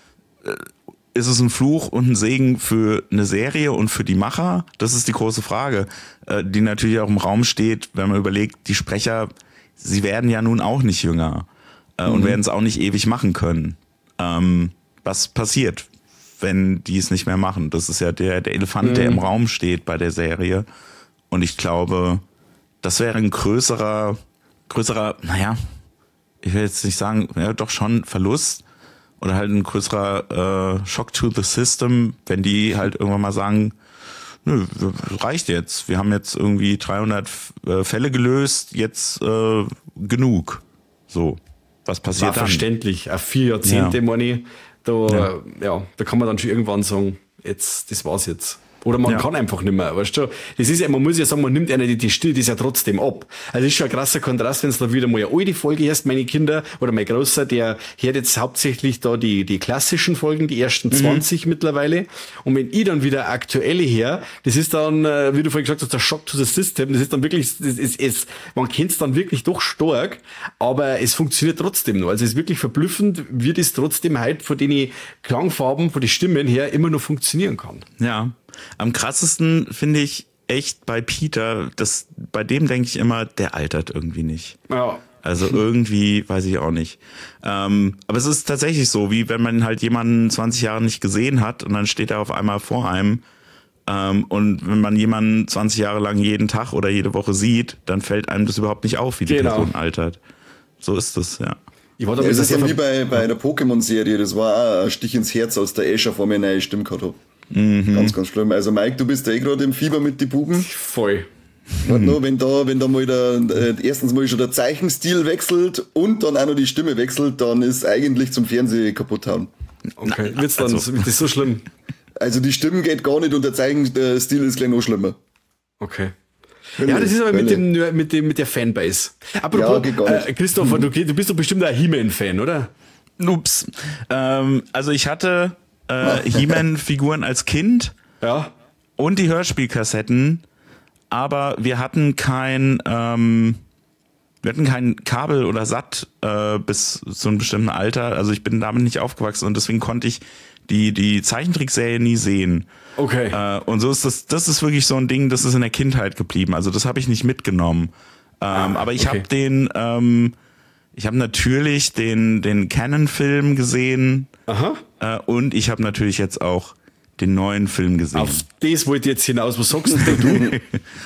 Ist es ein Fluch und ein Segen für eine Serie und für die Macher? Das ist die große Frage, äh, die natürlich auch im Raum steht, wenn man überlegt, die Sprecher, sie werden ja nun auch nicht jünger äh, mhm. und werden es auch nicht ewig machen können. Ähm, was passiert, wenn die es nicht mehr machen? Das ist ja der, der Elefant, mhm. der im Raum steht bei der Serie. Und ich glaube, das wäre ein größerer, größerer, naja, ich will jetzt nicht sagen, ja, doch schon Verlust oder halt ein größerer äh, Shock to the System, wenn die halt irgendwann mal sagen, nö, reicht jetzt. Wir haben jetzt irgendwie dreihundert äh, Fälle gelöst, jetzt äh, genug. So, was passiert War dann? Verständlich, auf vier Jahrzehnte, ja. Money, da, ja. ja, da kann man dann schon irgendwann sagen, jetzt, das war's jetzt. Oder man ja. kann einfach nicht mehr, weißt du? Das ist ja, man muss ja sagen, man nimmt einer die, die Stil, das ja trotzdem ab. Also es ist schon ein krasser Kontrast, wenn es da wieder mal eine alte Folge hast, meine Kinder, oder mein Großer, der hört jetzt hauptsächlich da die, die klassischen Folgen, die ersten zwanzig mhm. mittlerweile. Und wenn ich dann wieder aktuelle her, das ist dann, wie du vorhin gesagt hast, der Shock to the System, das ist dann wirklich, das ist, es, man kennt es dann wirklich doch stark, aber es funktioniert trotzdem noch. Also es ist wirklich verblüffend, wie das trotzdem halt von den Klangfarben, von den Stimmen her immer noch funktionieren kann. Ja. Am krassesten finde ich echt bei Peter, das, bei dem denke ich immer, der altert irgendwie nicht. Ja. Also irgendwie, weiß ich auch nicht. Ähm, aber es ist tatsächlich so, wie wenn man halt jemanden zwanzig Jahre nicht gesehen hat und dann steht er auf einmal vor einem. Ähm, und wenn man jemanden zwanzig Jahre lang jeden Tag oder jede Woche sieht, dann fällt einem das überhaupt nicht auf, wie die genau. Person altert. So ist das, ja. Ich war da ja, das ist ja wie bei, bei der Pokémon-Serie, das war auch ein Stich ins Herz, als der Asher vor mir eine neue Stimme gehabt hat. Mhm. Ganz, ganz schlimm. Also Mike, du bist ja eh gerade im Fieber mit den Buben. Voll. Warte noch, wenn da, wenn da mal der, äh, erstens mal schon der Zeichenstil wechselt und dann auch noch die Stimme wechselt, dann ist eigentlich zum Fernsehen kaputt hauen. Okay, wird's dann, also. Ist das so schlimm? Also die Stimme geht gar nicht und der Zeichenstil ist gleich noch schlimmer. Okay. Ja, das ist aber mit dem, mit dem, mit der Fanbase. Apropos, ja, äh, Christopher, du, du bist doch bestimmt ein He-Man-Fan, oder? Ups. Ähm, also ich hatte äh, He-Man-Figuren als Kind. Ja. Und die Hörspielkassetten, aber wir hatten kein, ähm, wir hatten kein Kabel oder Satt äh, bis zu einem bestimmten Alter. Also ich bin damit nicht aufgewachsen und deswegen konnte ich die die Zeichentrickserie nie sehen. Okay. Äh, und so ist das, das ist wirklich so ein Ding, das ist in der Kindheit geblieben. Also das habe ich nicht mitgenommen. Ähm, ah, aber ich okay. habe den, ähm, ich habe natürlich den den Canon-Film gesehen. Aha. Äh, und ich habe natürlich jetzt auch den neuen Film gesehen. Auf das wollte ich jetzt hinaus. Was sagst du?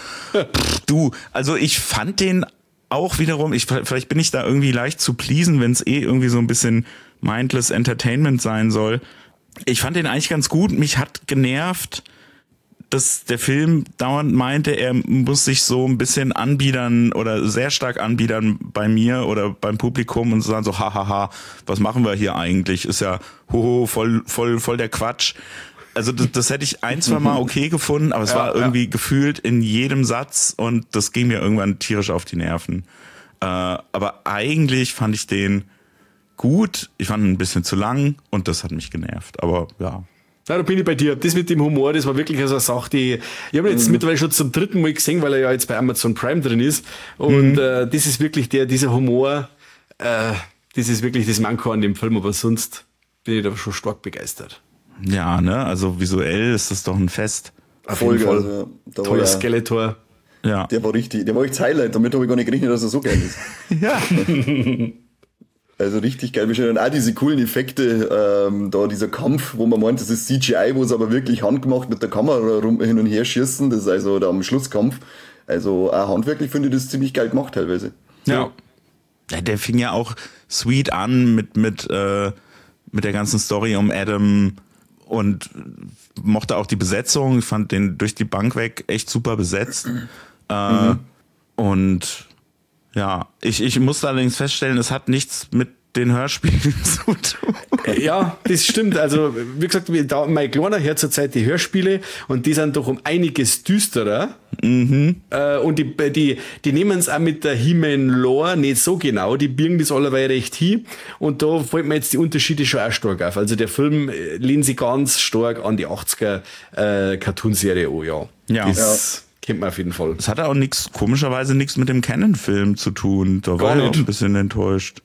Du, also ich fand den auch wiederum, ich, vielleicht bin ich da irgendwie leicht zu pleasen, wenn es eh irgendwie so ein bisschen mindless Entertainment sein soll. Ich fand den eigentlich ganz gut. Mich hat genervt, dass der Film dauernd meinte, er muss sich so ein bisschen anbiedern oder sehr stark anbiedern bei mir oder beim Publikum und so sagen so, hahaha, was machen wir hier eigentlich? Ist ja hoho, voll, voll, voll der Quatsch. Also das, das hätte ich ein, zwei Mal okay gefunden, aber es ja, war irgendwie ja. gefühlt in jedem Satz und das ging mir irgendwann tierisch auf die Nerven. Äh, aber eigentlich fand ich den gut, ich fand ihn ein bisschen zu lang und das hat mich genervt, aber ja. Ja, da bin ich bei dir. Das mit dem Humor, das war wirklich also eine Sache, die ich habe ihn jetzt mhm. mittlerweile schon zum dritten Mal gesehen, weil er ja jetzt bei Amazon Prime drin ist und mhm. äh, das ist wirklich der, dieser Humor, äh, das ist wirklich das Manko an dem Film, aber sonst bin ich da schon stark begeistert. Ja, ne, also visuell ist das doch ein Fest. Voll, also, toller ja. Skeletor. Ja. Der war richtig, der war echt das Highlight. Damit habe ich gar nicht gerechnet, dass er so geil ist. Ja. Also richtig geil. Und auch diese coolen Effekte, ähm, da dieser Kampf, wo man meint, das ist C G I, wo es aber wirklich handgemacht mit der Kamera rum, hin und her schießen. Das ist also da am Schlusskampf. Also auch handwerklich finde ich das ziemlich geil gemacht teilweise. Ja. Ja, der fing ja auch sweet an mit, mit, äh, mit der ganzen Story um Adam und mochte auch die Besetzung. Ich fand den durch die Bank weg echt super besetzt. Äh, mhm. Und ja, ich, ich musste allerdings feststellen, es hat nichts mit den Hörspielen zu tun. Ja, das stimmt. Also, wie gesagt, da mein Kleiner hört zurzeit die Hörspiele und die sind doch um einiges düsterer. Mhm. Äh, und die, die, die nehmen es auch mit der He-Man-Lore nicht so genau. Die biegen das allerweil recht hin. Und da fällt mir jetzt die Unterschiede schon auch stark auf. Also, der Film lehnt sich ganz stark an die achtziger äh, Cartoonserie an, ja. Ja. Das ja. kennt man auf jeden Fall. Es hatte auch nichts, komischerweise nichts mit dem Canon-Film zu tun. Da war ich auch ein bisschen enttäuscht.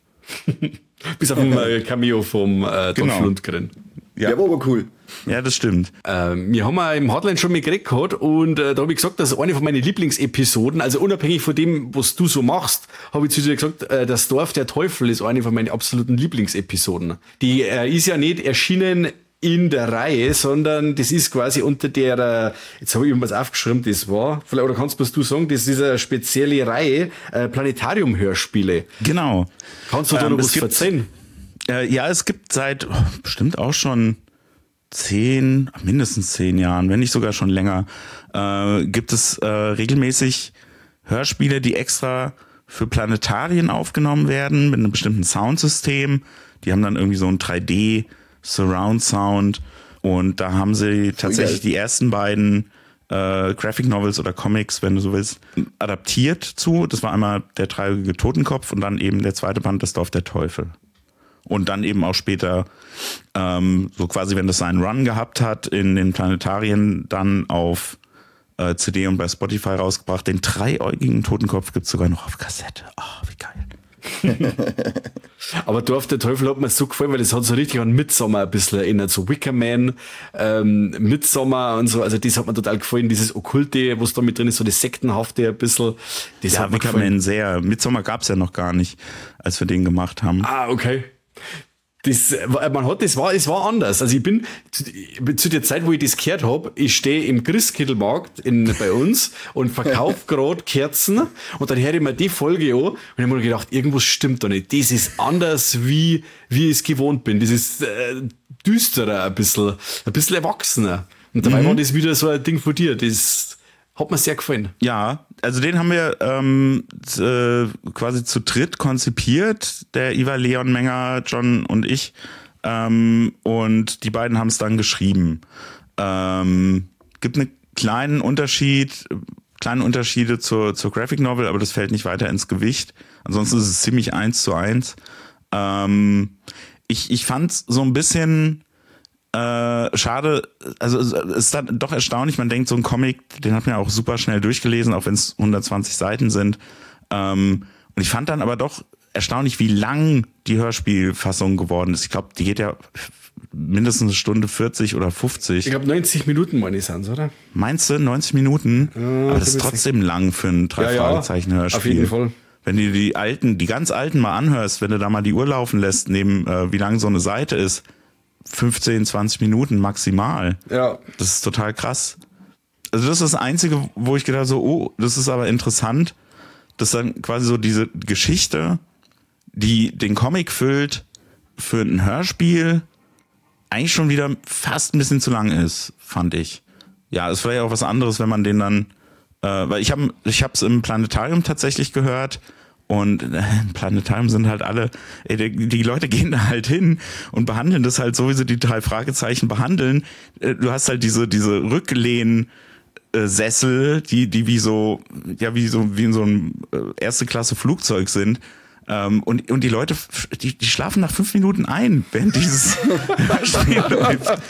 Bis auf ein äh, Cameo vom äh, Dolph Genau. Lundgren. Ja. Der war aber cool. Ja, das stimmt. Ähm, wir haben ja im Hotline schon mal geredet gehabt und äh, da habe ich gesagt, dass eine von meinen Lieblingsepisoden, also unabhängig von dem, was du so machst, habe ich zu dir gesagt, äh, das Dorf der Teufel ist eine von meinen absoluten Lieblingsepisoden. Die äh, ist ja nicht erschienen in der Reihe, sondern das ist quasi unter der, äh, jetzt habe ich irgendwas aufgeschrieben, das war, vielleicht, oder kannst du sagen, das ist eine spezielle Reihe, äh, Planetarium-Hörspiele. Genau. Kannst du da Ähm, noch es was gibt- erzählen? Äh, ja, es gibt seit oh, bestimmt auch schon zehn, mindestens zehn Jahren, wenn nicht sogar schon länger, äh, gibt es äh, regelmäßig Hörspiele, die extra für Planetarien aufgenommen werden mit einem bestimmten Soundsystem. Die haben dann irgendwie so ein drei D Surround Sound und da haben sie tatsächlich die ersten beiden äh, Graphic Novels oder Comics, wenn du so willst, adaptiert zu. Das war einmal der dreieugige Totenkopf und dann eben der zweite Band, das Dorf der Teufel. Und dann eben auch später, ähm, so quasi, wenn das seinen Run gehabt hat, in den Planetarien dann auf äh, C D und bei Spotify rausgebracht. Den dreieugigen Totenkopf gibt's sogar noch auf Kassette. Oh, wie geil. Aber Dorf der Teufel hat mir so gefallen, weil das hat so richtig an Midsommar ein bisschen erinnert, so Wickerman, ähm, Midsommar und so, also das hat mir total gefallen, dieses Okkulte, was da mit drin ist, so das Sektenhafte ein bisschen, das Ja, hat mir gefallen. Wickerman sehr. Midsommar gab's ja noch gar nicht, als wir den gemacht haben. Ah, okay. Das, man hat, das war, es war anders. Also ich bin zu, zu der Zeit, wo ich das gehört habe, ich stehe im Christkindlmarkt in, bei uns und verkaufe gerade Kerzen und dann höre ich mir die Folge an und ich habe mir gedacht, irgendwas stimmt da nicht. Das ist anders, wie, wie ich es gewohnt bin. Das ist äh, düsterer ein bisschen, ein bisschen erwachsener. Und dabei Mhm. war das wieder so ein Ding von dir. Das hat mir sehr gefallen. Ja, also den haben wir ähm, z- äh, quasi zu dritt konzipiert, der Ivar, Leon Menger, John und ich. Ähm, und die beiden haben es dann geschrieben. Ähm, gibt einen kleinen Unterschied, kleine Unterschiede zur, zur Graphic Novel, aber das fällt nicht weiter ins Gewicht. Ansonsten ist es ziemlich eins zu eins. Ähm, ich ich fand es so ein bisschen Äh, schade, also es ist dann doch erstaunlich, man denkt, so ein Comic, den hat man ja auch super schnell durchgelesen, auch wenn es hundertzwanzig Seiten sind. Ähm, und ich fand dann aber doch erstaunlich, wie lang die Hörspielfassung geworden ist. Ich glaube, die geht ja mindestens eine Stunde vierzig oder fünfzig. Ich glaube neunzig Minuten meine ich sind, oder? Meinst du, neunzig Minuten? Ja, aber das ist das ist trotzdem lang für ein drei Ja, ja, Fragezeichen Hörspiel. auf jeden Fall. Wenn du die alten, die ganz alten mal anhörst, wenn du da mal die Uhr laufen lässt, neben äh, wie lang so eine Seite ist, fünfzehn, zwanzig Minuten maximal. Ja. Das ist total krass. Also das ist das Einzige, wo ich gedacht so, oh, das ist aber interessant, dass dann quasi so diese Geschichte, die den Comic füllt, für ein Hörspiel eigentlich schon wieder fast ein bisschen zu lang ist, fand ich. Ja, ist vielleicht auch was anderes, wenn man den dann, äh, weil ich habe ich hab's im Planetarium tatsächlich gehört. Und äh, im Planetarium sind halt alle, ey, die, die Leute gehen da halt hin und behandeln das halt so, wie sie die drei Fragezeichen behandeln. Äh, du hast halt diese, diese Rücklehn, äh, Sessel, die, die wie so, ja, wie so, wie in so einem äh, erste Klasse Flugzeug sind. Ähm, und, und die Leute, die, die schlafen nach fünf Minuten ein, während dieses Spiel läuft.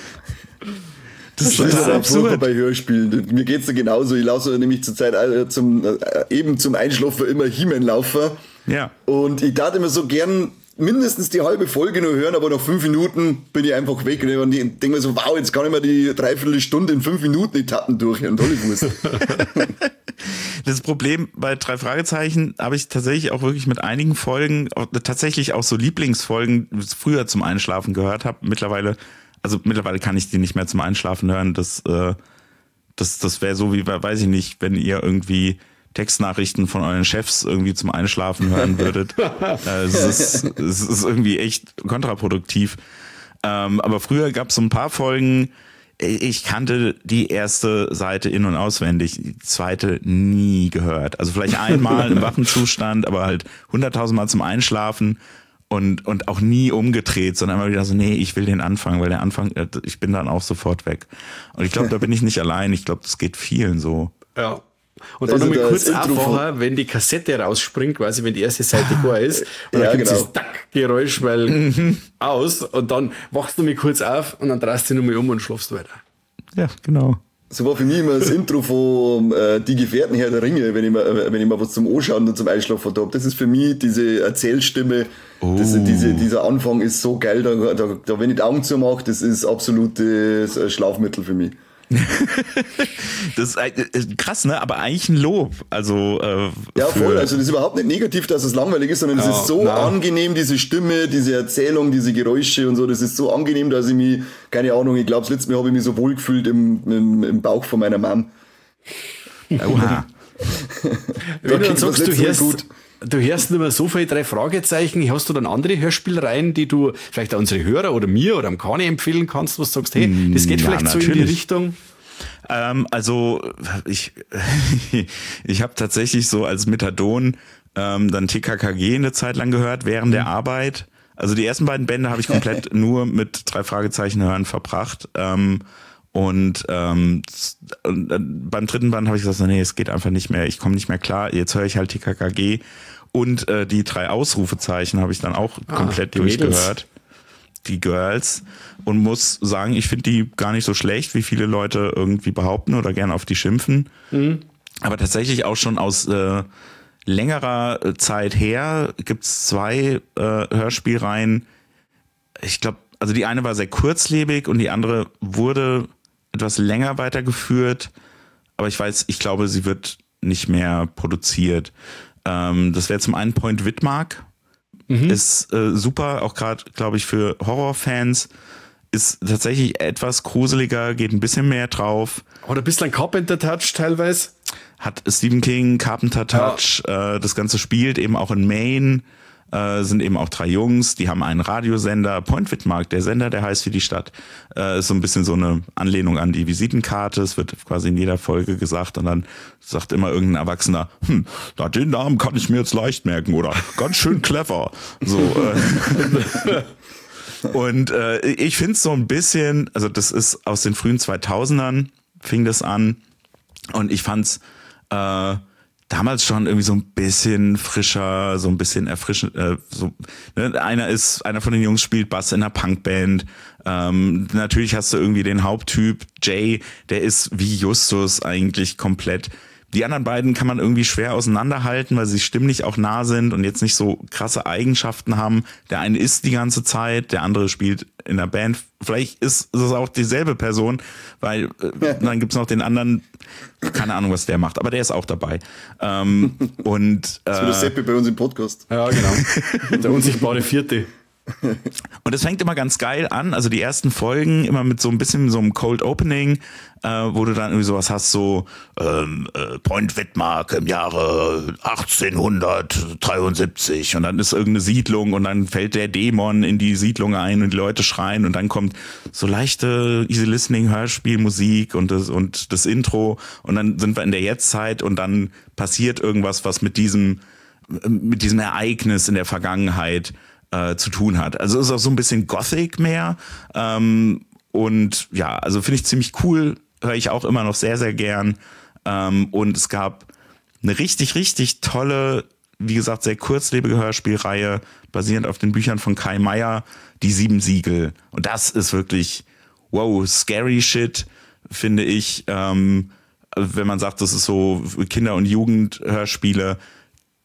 Das ist Das ist total auch furchtbar absurd. bei Hörspielen. Mir geht's da genauso. Ich lasse nämlich zurzeit äh, zum, äh, eben zum Einschlafen immer He-Man laufen. Ja. Und ich dachte immer so gern mindestens die halbe Folge noch hören, aber nach fünf Minuten bin ich einfach weg. Und ich denke mir so, wow, jetzt kann ich mir die Dreiviertelstunde in fünf Minuten Etappen durchhören. Tolle Wurst. Das Problem bei drei Fragezeichen habe ich tatsächlich auch wirklich mit einigen Folgen, auch, tatsächlich auch so Lieblingsfolgen, früher zum Einschlafen gehört habe. Mittlerweile, also mittlerweile kann ich die nicht mehr zum Einschlafen hören. Das, äh, das, das wäre so wie, weiß ich nicht, wenn ihr irgendwie Textnachrichten von euren Chefs irgendwie zum Einschlafen hören würdet. äh, es, ist, es ist irgendwie echt kontraproduktiv. Ähm, aber früher gab es so ein paar Folgen, ich kannte die erste Seite in- und auswendig, die zweite nie gehört. Also vielleicht einmal im wachen Zustand, aber halt hunderttausendmal zum Einschlafen und, und auch nie umgedreht, sondern immer wieder so, nee, ich will den Anfang, weil der Anfang, ich bin dann auch sofort weg. Und ich glaube, da bin ich nicht allein. Ich glaube, das geht vielen so. Ja. Und dann Also nochmal kurz das Intro vorher, wenn die Kassette rausspringt, quasi wenn die erste Seite gar ist, und Ja, dann gibt es genau. das Tack-Geräusch, weil aus, und dann wachst du mich kurz auf und dann drehst du dich nochmal um und schlafst weiter. Ja, genau. So war für mich immer das Intro von äh, Die Gefährten Herr der Ringe, wenn ich mal, äh, wenn ich mal was zum Anschauen und zum Einschlafen habe. Das ist für mich diese Erzählstimme, Oh. das, diese, dieser Anfang ist so geil, da, da, da wenn ich die Augen zumache, das ist absolutes äh, Schlafmittel für mich. Das ist äh, krass, ne? Aber eigentlich ein Lob. Also äh, Ja, für- voll. Also das ist überhaupt nicht negativ, dass es langweilig ist, sondern es Ja, ist so nein. angenehm, diese Stimme, diese Erzählung, diese Geräusche und so. Das ist so angenehm, dass ich mich, keine Ahnung, ich glaube, das letzte Mal habe ich mich so wohl gefühlt im, im, im Bauch von meiner Mom. Oha. Wenn du dann klingt sagst, das du letzte Mal hörst, gut. du hörst nicht mehr so viele drei Fragezeichen, hast du dann andere Hörspielreihen, die du vielleicht auch unsere Hörer oder mir oder am Kani empfehlen kannst, was du sagst, hey, das geht Ja, vielleicht so in die natürlich. Richtung? Ähm, also ich, ich habe tatsächlich so als Methadon ähm, dann T K K G eine Zeit lang gehört während der Arbeit. Also die ersten beiden Bände habe ich komplett nur mit drei Fragezeichen hören verbracht. Ähm, und, ähm, und äh, beim dritten Band habe ich gesagt, so, nee, es geht einfach nicht mehr. Ich komme nicht mehr klar. Jetzt höre ich halt T K K G und äh, die drei Ausrufezeichen habe ich dann auch Ah, komplett die Mädels. durchgehört. Die Girls, und muss sagen, ich finde die gar nicht so schlecht, wie viele Leute irgendwie behaupten oder gerne auf die schimpfen. Mhm. Aber tatsächlich auch schon aus äh, längerer Zeit her gibt's zwei äh, Hörspielreihen. Ich glaube, also die eine war sehr kurzlebig und die andere wurde etwas länger weitergeführt. Aber ich weiß, ich glaube, sie wird nicht mehr produziert. Ähm, das wäre zum einen Point Widmark. Ist äh, super, auch gerade, glaube ich, für Horrorfans. Ist tatsächlich etwas gruseliger, geht ein bisschen mehr drauf. Oder ein bisschen Carpenter-Touch teilweise? Hat Stephen King, Carpenter Touch, äh, das Ganze spielt eben auch in Maine. Äh, sind eben auch drei Jungs, die haben einen Radiosender, Point Widmark, der Sender, der heißt wie die Stadt. Äh, ist so ein bisschen so eine Anlehnung an die Visitenkarte. Es wird quasi in jeder Folge gesagt und dann sagt immer irgendein Erwachsener, hm, na, den Namen kann ich mir jetzt leicht merken oder ganz schön clever. So. Äh. Und äh, ich finde es so ein bisschen, also das ist aus den frühen zweitausendern, fing das an und ich fand's äh, damals schon irgendwie so ein bisschen frischer, so ein bisschen erfrischend. Äh, so, ne? Einer ist, einer von den Jungs spielt Bass in einer Punkband. Ähm, natürlich hast du irgendwie den Haupttyp Jay, der ist wie Justus eigentlich komplett. Die anderen beiden kann man irgendwie schwer auseinanderhalten, weil sie stimmlich auch nah sind und jetzt nicht so krasse Eigenschaften haben. Der eine isst die ganze Zeit, der andere spielt in der Band. Vielleicht ist es auch dieselbe Person, weil äh, dann gibt's noch den anderen, keine Ahnung, was der macht, aber der ist auch dabei. Ähm, und Das wird äh, der Seppi bei uns im Podcast. Ja, genau. Der unsichtbare Vierte. Und es fängt immer ganz geil an, also die ersten Folgen immer mit so ein bisschen so einem Cold Opening, äh, wo du dann irgendwie sowas hast, so ähm, äh, Point Widmark im Jahre achtzehnhundertdreiundsiebzig und dann ist irgendeine Siedlung und dann fällt der Dämon in die Siedlung ein und die Leute schreien und dann kommt so leichte Easy Listening Hörspielmusik und das, und das Intro und dann sind wir in der Jetztzeit und dann passiert irgendwas, was mit diesem mit diesem Ereignis in der Vergangenheit äh, zu tun hat. Also ist auch so ein bisschen Gothic mehr. Ähm, und ja, also finde ich ziemlich cool, höre ich auch immer noch sehr, sehr gern. Ähm, und es gab eine richtig, richtig tolle, wie gesagt, sehr kurzlebige Hörspielreihe, basierend auf den Büchern von Kai Meier, die Sieben Siegel. Und das ist wirklich, wow, scary shit, finde ich. Ähm, wenn man sagt, das ist so Kinder- und Jugendhörspiele,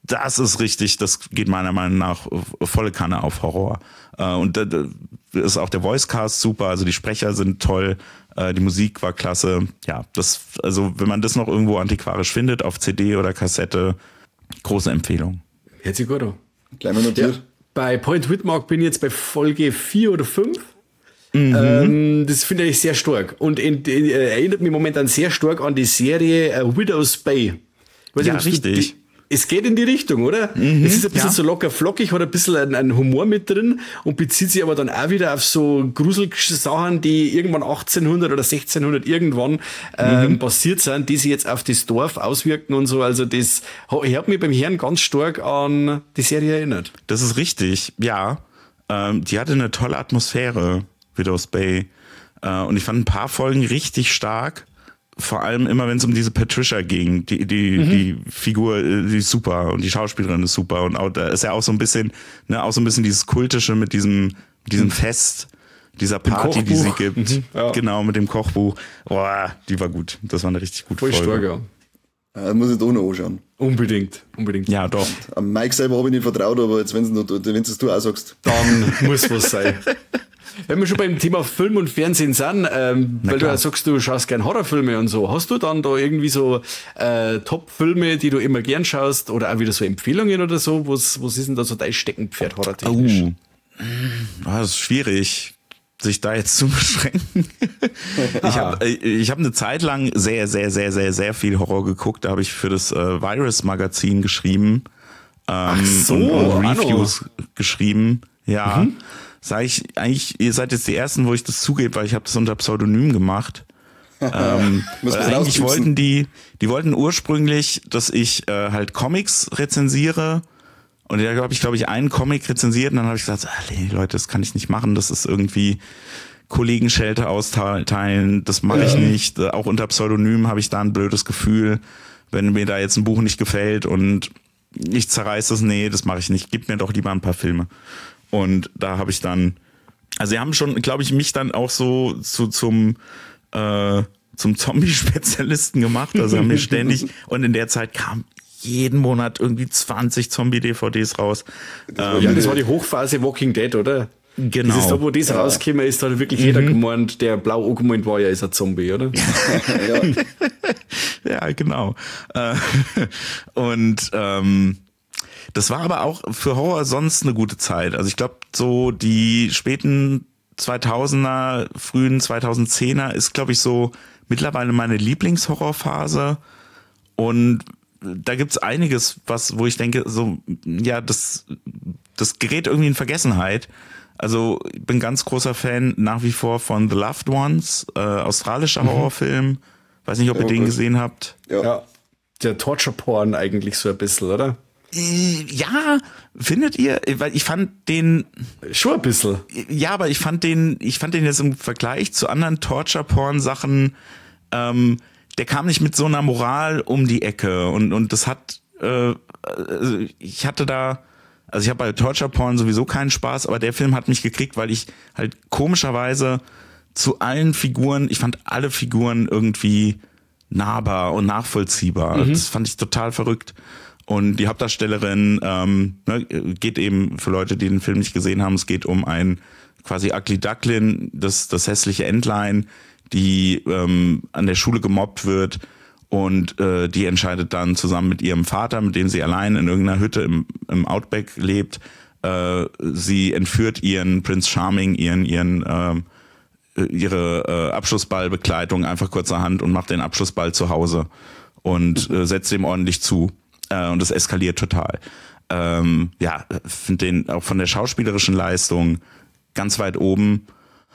das ist richtig, das geht meiner Meinung nach volle Kanne auf Horror. Und da ist auch der Voicecast super, also die Sprecher sind toll, die Musik war klasse. Ja, das, also wenn man das noch irgendwo antiquarisch findet, auf C D oder Kassette, große Empfehlung. Hört sich gut an. Gleich mal notiert. Ja, bei Point Whitmark bin ich jetzt bei Folge vier oder fünf. Mhm. Ähm, das finde ich sehr stark. Und in, in, erinnert mich momentan sehr stark an die Serie uh, Widow's Bay. Weiß ja, nicht, richtig. Die, es geht in die Richtung, oder? Mhm, es ist ein bisschen ja. so locker flockig, hat ein bisschen einen, einen Humor mit drin und bezieht sich aber dann auch wieder auf so Gruselsachen, die irgendwann achtzehnhundert oder sechzehnhundert irgendwann ähm, mhm. passiert sind, die sich jetzt auf das Dorf auswirken und so. Also das hat mich beim Herrn ganz stark an die Serie erinnert. Das ist richtig, ja. Ähm, die hatte eine tolle Atmosphäre, Widow's Bay. Äh, und ich fand ein paar Folgen richtig stark. Vor allem immer, wenn es um diese Patricia ging. Die, die, mhm. die Figur, die ist super und die Schauspielerin ist super. Und auch, da ist ja auch so ein bisschen, ne, auch so ein bisschen dieses Kultische mit diesem, diesem Fest, dieser Party, die sie gibt. Mhm. Ja. Genau, mit dem Kochbuch. Boah, die war gut. Das war eine richtig gute Voll Folge. Stark, ja. Ja, muss ich da noch anschauen. Unbedingt, unbedingt. Ja, doch. Am Mike selber habe ich nicht vertraut, aber jetzt, wenn es du auch sagst. Dann muss was sein. Wenn wir schon beim Thema Film und Fernsehen sind, ähm, weil du ja sagst, du schaust gern Horrorfilme und so, hast du dann da irgendwie so äh, Top-Filme, die du immer gern schaust oder auch wieder so Empfehlungen oder so? Was, was ist denn da so dein Steckenpferd horrortechnisch? Oh. Das ist schwierig, sich da jetzt zu beschränken. ich habe ich hab eine Zeit lang sehr, sehr, sehr, sehr, sehr viel Horror geguckt. Da habe ich für das äh, Virus-Magazin geschrieben. Ähm, Ach so, und, und Anno. Reviews geschrieben. Ja. Mhm. Sag ich eigentlich, ihr seid jetzt die Ersten, wo ich das zugebe, weil ich habe das unter Pseudonym gemacht. ähm, weil eigentlich wollten die, die wollten ursprünglich, dass ich äh, halt Comics rezensiere. Und da habe ich, glaube ich, einen Comic rezensiert und dann habe ich gesagt, ah, nee, Leute, das kann ich nicht machen. Das ist irgendwie Kollegenschelte austeilen. Das mache ich nicht. Auch unter Pseudonym habe ich da ein blödes Gefühl, wenn mir da jetzt ein Buch nicht gefällt und ich zerreiß das. Nee, das mache ich nicht. Gib mir doch lieber ein paar Filme. Und da habe ich dann, also sie haben schon, glaube ich, mich dann auch so zu, zum äh, zum Zombie-Spezialisten gemacht. Also haben wir ständig, und in der Zeit kam jeden Monat irgendwie zwanzig Zombie-D V Ds raus. Das ähm, ja, das war die Hochphase Walking Dead, oder? Genau. Das ist da, wo das ja. rausgekommen ist, hat wirklich mhm. jeder gemeint, der blau angemeint war, ja, ist ein Zombie, oder? ja. ja, genau. Und ähm, das war aber auch für Horror sonst eine gute Zeit. Also ich glaube, so die späten zweitausender, frühen zweitausendzehner ist, glaube ich, so mittlerweile meine Lieblingshorrorphase. Und da gibt's einiges, was, wo ich denke, so, ja, das, das gerät irgendwie in Vergessenheit. Also ich bin ganz großer Fan nach wie vor von The Loved Ones, äh, australischer mhm. Horrorfilm. Weiß nicht, ob ihr ja, den gesehen habt. Ja. ja. Der Torture-Porn eigentlich so ein bisschen, oder? Ja, findet ihr? Weil ich fand den schon ein bisschen. Ja, aber ich fand den, ich fand den jetzt im Vergleich zu anderen Torture-Porn-Sachen, ähm, der kam nicht mit so einer Moral um die Ecke und und das hat, äh, also ich hatte da, also ich habe bei Torture-Porn sowieso keinen Spaß, aber der Film hat mich gekriegt, weil ich halt komischerweise zu allen Figuren, ich fand alle Figuren irgendwie nahbar und nachvollziehbar. Mhm. Das fand ich total verrückt. Und die Hauptdarstellerin ähm, ne, geht eben, für Leute, die den Film nicht gesehen haben, es geht um ein quasi Ugly Duckling, das, das hässliche Entlein, die ähm, an der Schule gemobbt wird und äh, die entscheidet dann zusammen mit ihrem Vater, mit dem sie allein in irgendeiner Hütte im, im Outback lebt, äh, sie entführt ihren Prince Charming, ihren, ihren äh, ihre äh, Abschlussballbegleitung einfach kurzerhand und macht den Abschlussball zu Hause und äh, setzt ihm ordentlich zu. Und das eskaliert total. Ähm, ja, finde den auch von der schauspielerischen Leistung ganz weit oben.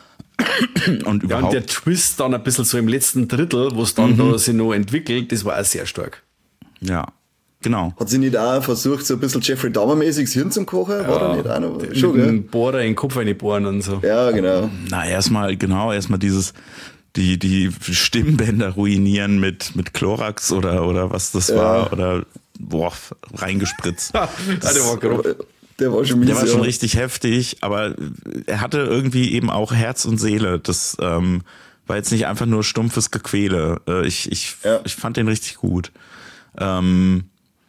Und überhaupt. Ja, und der Twist dann ein bisschen so im letzten Drittel, wo es dann mhm. da sich noch entwickelt, das war auch sehr stark. Ja, genau. Hat sie nicht auch versucht, so ein bisschen Jeffrey Dahmer-mäßig das Hirn zum Kochen? War ja, da nicht auch noch? Schon, mit dem Bohrer in den Kopf reinbohren und so. Ja, genau. Na, erstmal, genau, erstmal dieses, die, die Stimmbänder ruinieren mit, mit Chlorax oder, oder was das ja. war, oder boah, reingespritzt. Ja, der war grob. Der war schon mies, Der war schon ja. richtig heftig, aber er hatte irgendwie eben auch Herz und Seele. Das ähm, war jetzt nicht einfach nur stumpfes Gequäle. Äh, ich, ich, ja. ich fand den richtig gut. Ähm,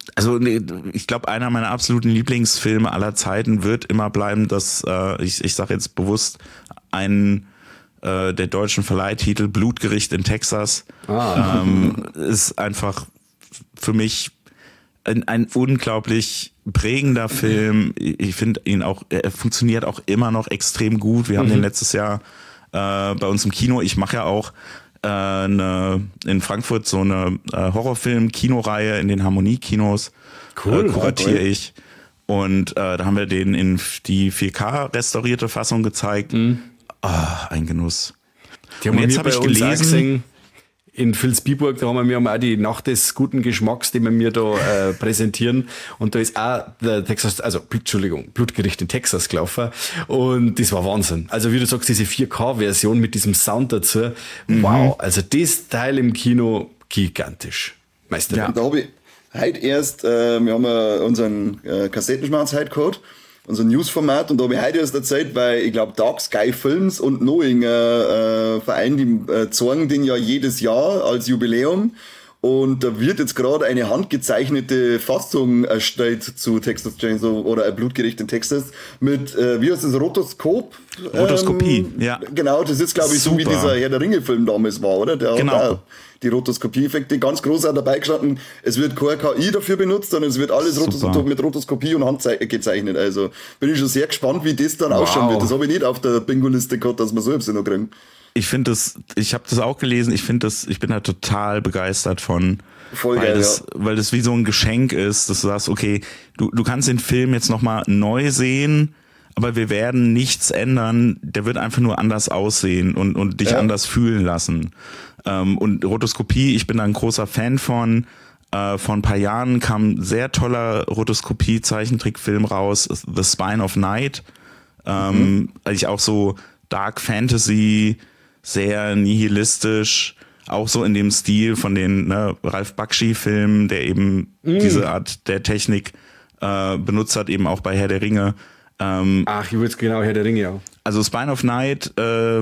Also nee, ich glaube, einer meiner absoluten Lieblingsfilme aller Zeiten wird immer bleiben, dass äh, ich, ich sage jetzt bewusst einen äh, der deutschen Verleihtitel Blutgericht in Texas ah. ähm, ist einfach für mich ein, ein unglaublich prägender Film. Ich finde ihn auch, er funktioniert auch immer noch extrem gut. Wir haben mhm. den letztes Jahr äh, bei uns im Kino. Ich mache ja auch äh, eine, in Frankfurt so eine äh, Horrorfilm-Kinoreihe in den Harmonie-Kinos. Cool, äh, kuratiere ich. Und äh, da haben wir den in die vier K restaurierte Fassung gezeigt. Mhm. Oh, ein Genuss. Die haben Und jetzt habe ich gelesen, in Vilsbiburg, da haben wir, wir haben auch die Nacht des guten Geschmacks, den wir mir da äh, präsentieren. Und da ist auch der Texas, also Entschuldigung, Blutgericht in Texas gelaufen. Und das war Wahnsinn. Also wie du sagst, diese vier K-Version mit diesem Sound dazu. Mhm. Wow, also das Teil im Kino gigantisch. Meisterwerk. Ja, da habe ich heute erst, äh, wir haben ja unseren äh, Kassettenschmerz heute gehabt, unser Newsformat, und da habe ich heute erst erzählt, weil ich glaube, Dark Sky Films und Knowing äh, äh, Verein, die äh, zeigen den ja jedes Jahr als Jubiläum, und da wird jetzt gerade eine handgezeichnete Fassung erstellt zu Texas Chainsaw oder ein Blutgericht in Texas mit, äh, wie heißt das, Rotoskop? Rotoskopie, ähm, ja. Genau, das ist glaube ich Super. So wie dieser Herr der Ringe Film damals war, oder? Der genau. Hat auch die Rotoskopie-Effekte ganz groß auch dabei gestanden. Es wird keine K I dafür benutzt, sondern es wird alles Rotos mit Rotoskopie und Hand gezeichnet. Also bin ich schon sehr gespannt, wie das dann wow. ausschauen wird. Das habe ich nicht auf der Bingo-Liste gehabt, dass wir so etwas noch kriegen. Ich finde das, ich habe das auch gelesen, ich finde das, ich bin da total begeistert von. Voll weil geil, das, ja. Weil das wie so ein Geschenk ist, dass du sagst, okay, du, du kannst den Film jetzt nochmal neu sehen, aber wir werden nichts ändern, der wird einfach nur anders aussehen und, und dich ja. anders fühlen lassen. Ähm, und Rotoskopie, ich bin da ein großer Fan von. Äh, vor ein paar Jahren kam ein sehr toller Rotoskopie-Zeichentrickfilm raus, The Spine of Night. Ähm, mhm. Ich auch so Dark Fantasy, sehr nihilistisch, auch so in dem Stil von den ne, Ralph Bakshi-Filmen, der eben mm. diese Art der Technik äh, benutzt hat, eben auch bei Herr der Ringe. Ähm, Ach, ich würde genau Herr der Ringe, ja. Also Spine of Night äh,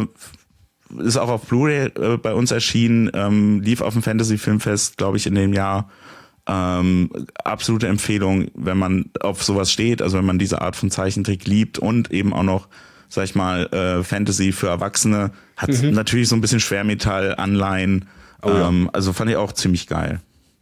ist auch auf Blu-ray äh, bei uns erschienen, ähm, lief auf dem Fantasy-Filmfest, glaube ich, in dem Jahr. Ähm, absolute Empfehlung, wenn man auf sowas steht, also wenn man diese Art von Zeichentrick liebt und eben auch noch, sag ich mal, äh, Fantasy für Erwachsene, hat mhm. natürlich so ein bisschen Schwermetall-Anleihen. Oh, ähm, ja. Also fand ich auch ziemlich geil.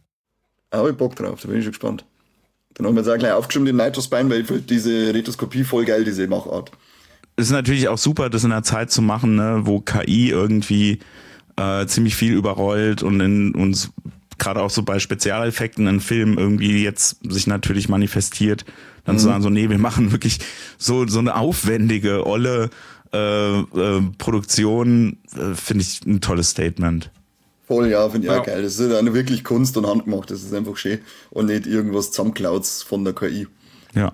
Da habe ich Bock drauf, da bin ich schon gespannt. Dann haben wir jetzt auch gleich aufgeschrieben, den Nitrospine, weil ich finde diese Retoskopie voll geil, diese Machart. Es ist natürlich auch super, das in einer Zeit zu machen, ne, wo K I irgendwie äh, ziemlich viel überrollt und in uns gerade auch so bei Spezialeffekten in Filmen irgendwie jetzt sich natürlich manifestiert, dann mhm. zu sagen so, nee, wir machen wirklich so so eine aufwendige, olle äh, äh, Produktion, äh, finde ich ein tolles Statement. Voll, ja, finde ich ja. auch geil. Das ist eine wirklich Kunst und handgemacht, das ist einfach schön und nicht irgendwas zusammenklaut von der K I. Ja.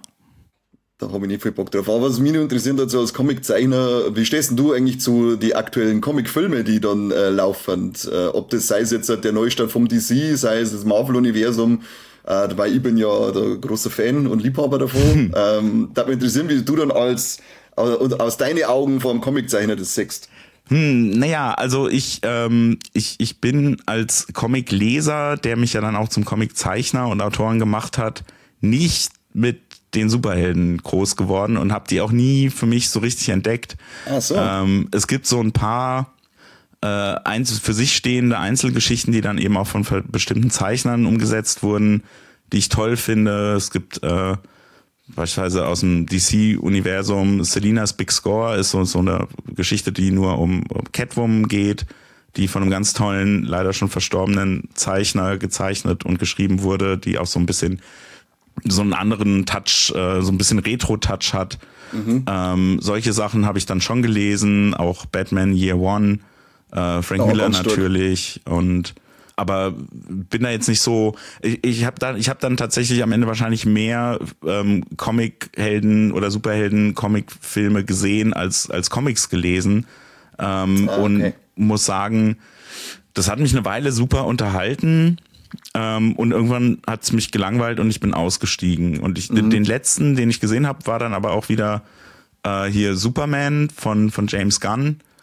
Da habe ich nicht viel Bock drauf. Aber was mich nur interessiert hat, so als Comiczeichner, wie stehst denn du eigentlich zu die aktuellen Comicfilme, die dann äh, laufen? Äh, ob das sei es jetzt der Neustart vom D C, sei es das Marvel-Universum, äh, dabei ich bin ja der große Fan und Liebhaber davon. ähm, da mich interessieren, wie du dann als äh, aus deinen Augen vom Comiczeichner das siehst. Hm, naja, also ich, ähm, ich, ich bin als Comicleser, der mich ja dann auch zum Comiczeichner und Autoren gemacht hat, nicht mit den Superhelden groß geworden und habe die auch nie für mich so richtig entdeckt. Ach so. Ähm, es gibt so ein paar äh, einzel- für sich stehende Einzelgeschichten, die dann eben auch von bestimmten Zeichnern umgesetzt wurden, die ich toll finde. Es gibt äh, beispielsweise aus dem D C-Universum Selena's Big Score ist so, so eine Geschichte, die nur um, um Catwoman geht, die von einem ganz tollen, leider schon verstorbenen Zeichner gezeichnet und geschrieben wurde, die auch so ein bisschen so einen anderen Touch, äh, so ein bisschen Retro-Touch hat. Mhm. Ähm, solche Sachen habe ich dann schon gelesen, auch Batman Year One, äh, Frank oh, Miller natürlich und aber bin da jetzt nicht so, ich, ich habe dann, ich habe dann tatsächlich am Ende wahrscheinlich mehr ähm, Comic-Helden oder Superhelden-Comic-Filme gesehen als als Comics gelesen ähm, ah, okay. und muss sagen, das hat mich eine Weile super unterhalten. Ähm, und irgendwann hat es mich gelangweilt und ich bin ausgestiegen. Und ich, mhm. den letzten, den ich gesehen habe, war dann aber auch wieder äh, hier Superman von, von James Gunn, ja.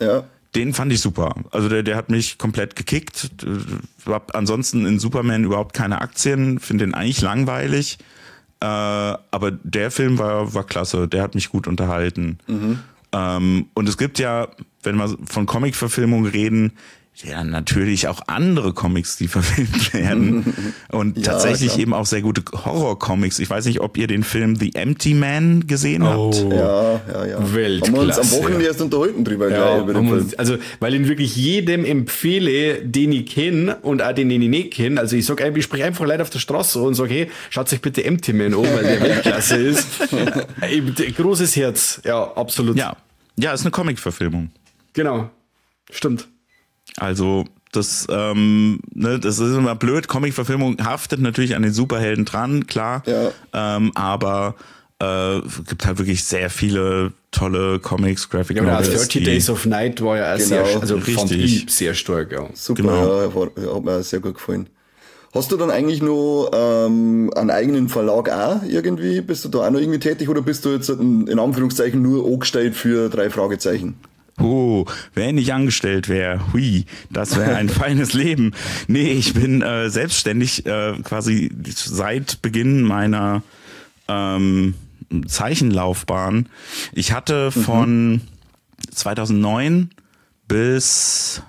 Den fand ich super. Also der, der hat mich komplett gekickt. Hab ansonsten in Superman überhaupt keine Aktien, finde den eigentlich langweilig. Äh, aber der Film war, war klasse, der hat mich gut unterhalten. Mhm. Ähm, und es gibt ja, wenn wir von Comic-Verfilmung reden, ja, natürlich auch andere Comics, die verfilmt werden. Und ja, tatsächlich klar. eben auch sehr gute Horror-Comics. Ich weiß nicht, ob ihr den Film The Empty Man gesehen oh. habt. Ja, ja, ja. Weltklasse. Haben wir uns am Wochenende erst unterhalten drüber. Ja, über den Film. Uns, also, weil ich ihn wirklich jedem empfehle, den ich kenne und auch den, den ich nicht kenne. Also ich sag, ich spreche einfach Leute auf der Straße und sage, hey, schaut euch bitte Empty Man an, weil der Weltklasse ist. Großes Herz. Ja, absolut. Ja, ja, ist eine Comic-Verfilmung. Genau. Stimmt. Also das, ähm, ne, das ist immer blöd. Comic-Verfilmung haftet natürlich an den Superhelden dran, klar. Ja. Ähm, aber äh, gibt halt wirklich sehr viele tolle Comics, Graphic ja, Novels. thirty Days of Night war ja auch genau, sehr, also richtig. fand ich sehr stark. Ja. Super, genau. ja, war, hat mir sehr gut gefallen. Hast du dann eigentlich noch ähm, einen eigenen Verlag auch irgendwie? Bist du da auch noch irgendwie tätig oder bist du jetzt in, in Anführungszeichen nur angestellt für drei Fragezeichen? Oh, wenn ich angestellt wäre, hui, das wäre ein feines Leben. Nee, ich bin äh, selbstständig äh, quasi seit Beginn meiner ähm, Zeichenlaufbahn. Ich hatte von mhm. zweitausendneun bis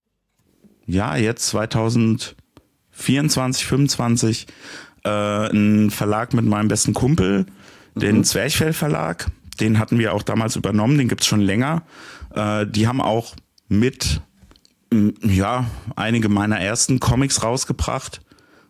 ja jetzt zweitausendvierundzwanzig, fünfundzwanzig äh, einen Verlag mit meinem besten Kumpel, den mhm. Zwerchfell Verlag. Den hatten wir auch damals übernommen, den gibt's schon länger. Äh, die haben auch mit ja einige meiner ersten Comics rausgebracht.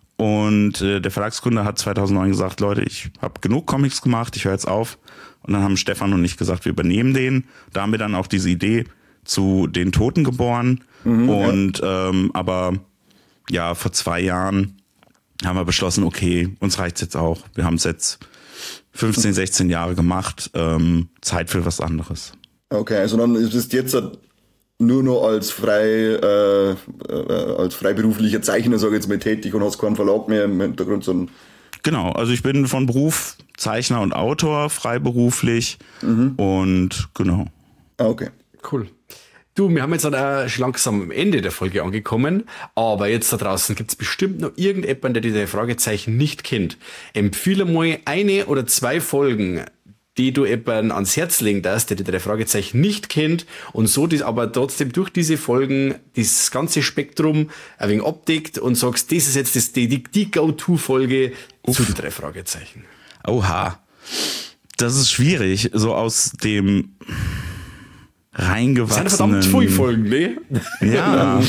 Und äh, der Verlagsgründer hat zweitausendneun gesagt, Leute, ich habe genug Comics gemacht, ich höre jetzt auf. Und dann haben Stefan und ich gesagt, wir übernehmen den. Da haben wir dann auch diese Idee zu den Toten geboren. Mhm, und ja. ähm, aber ja, vor zwei Jahren haben wir beschlossen, okay, uns reicht's jetzt auch. Wir haben es jetzt fünfzehn, sechzehn Jahre gemacht, ähm, Zeit für was anderes. Okay, also dann ist es jetzt nur noch als frei äh, äh, als freiberuflicher Zeichner, sage ich jetzt mal, tätig und hast keinen Verlag mehr im Hintergrund, sondern genau, also ich bin von Beruf Zeichner und Autor, freiberuflich mhm. und genau. Ah, okay. Cool. Du, wir haben jetzt auch schon langsam am Ende der Folge angekommen, aber jetzt da draußen gibt es bestimmt noch irgendjemanden, der diese Fragezeichen nicht kennt. Empfehle mal eine oder zwei Folgen, die du jemanden ans Herz legen darfst, der die drei Fragezeichen nicht kennt und so das aber trotzdem durch diese Folgen das ganze Spektrum ein wenig abdeckt und sagst, das ist jetzt das, die, die, die Go-To-Folge zu den drei Fragezeichen. Oha, das ist schwierig, so aus dem reingewachsenen... Das sind verdammt viele Folgen, ne? Ja,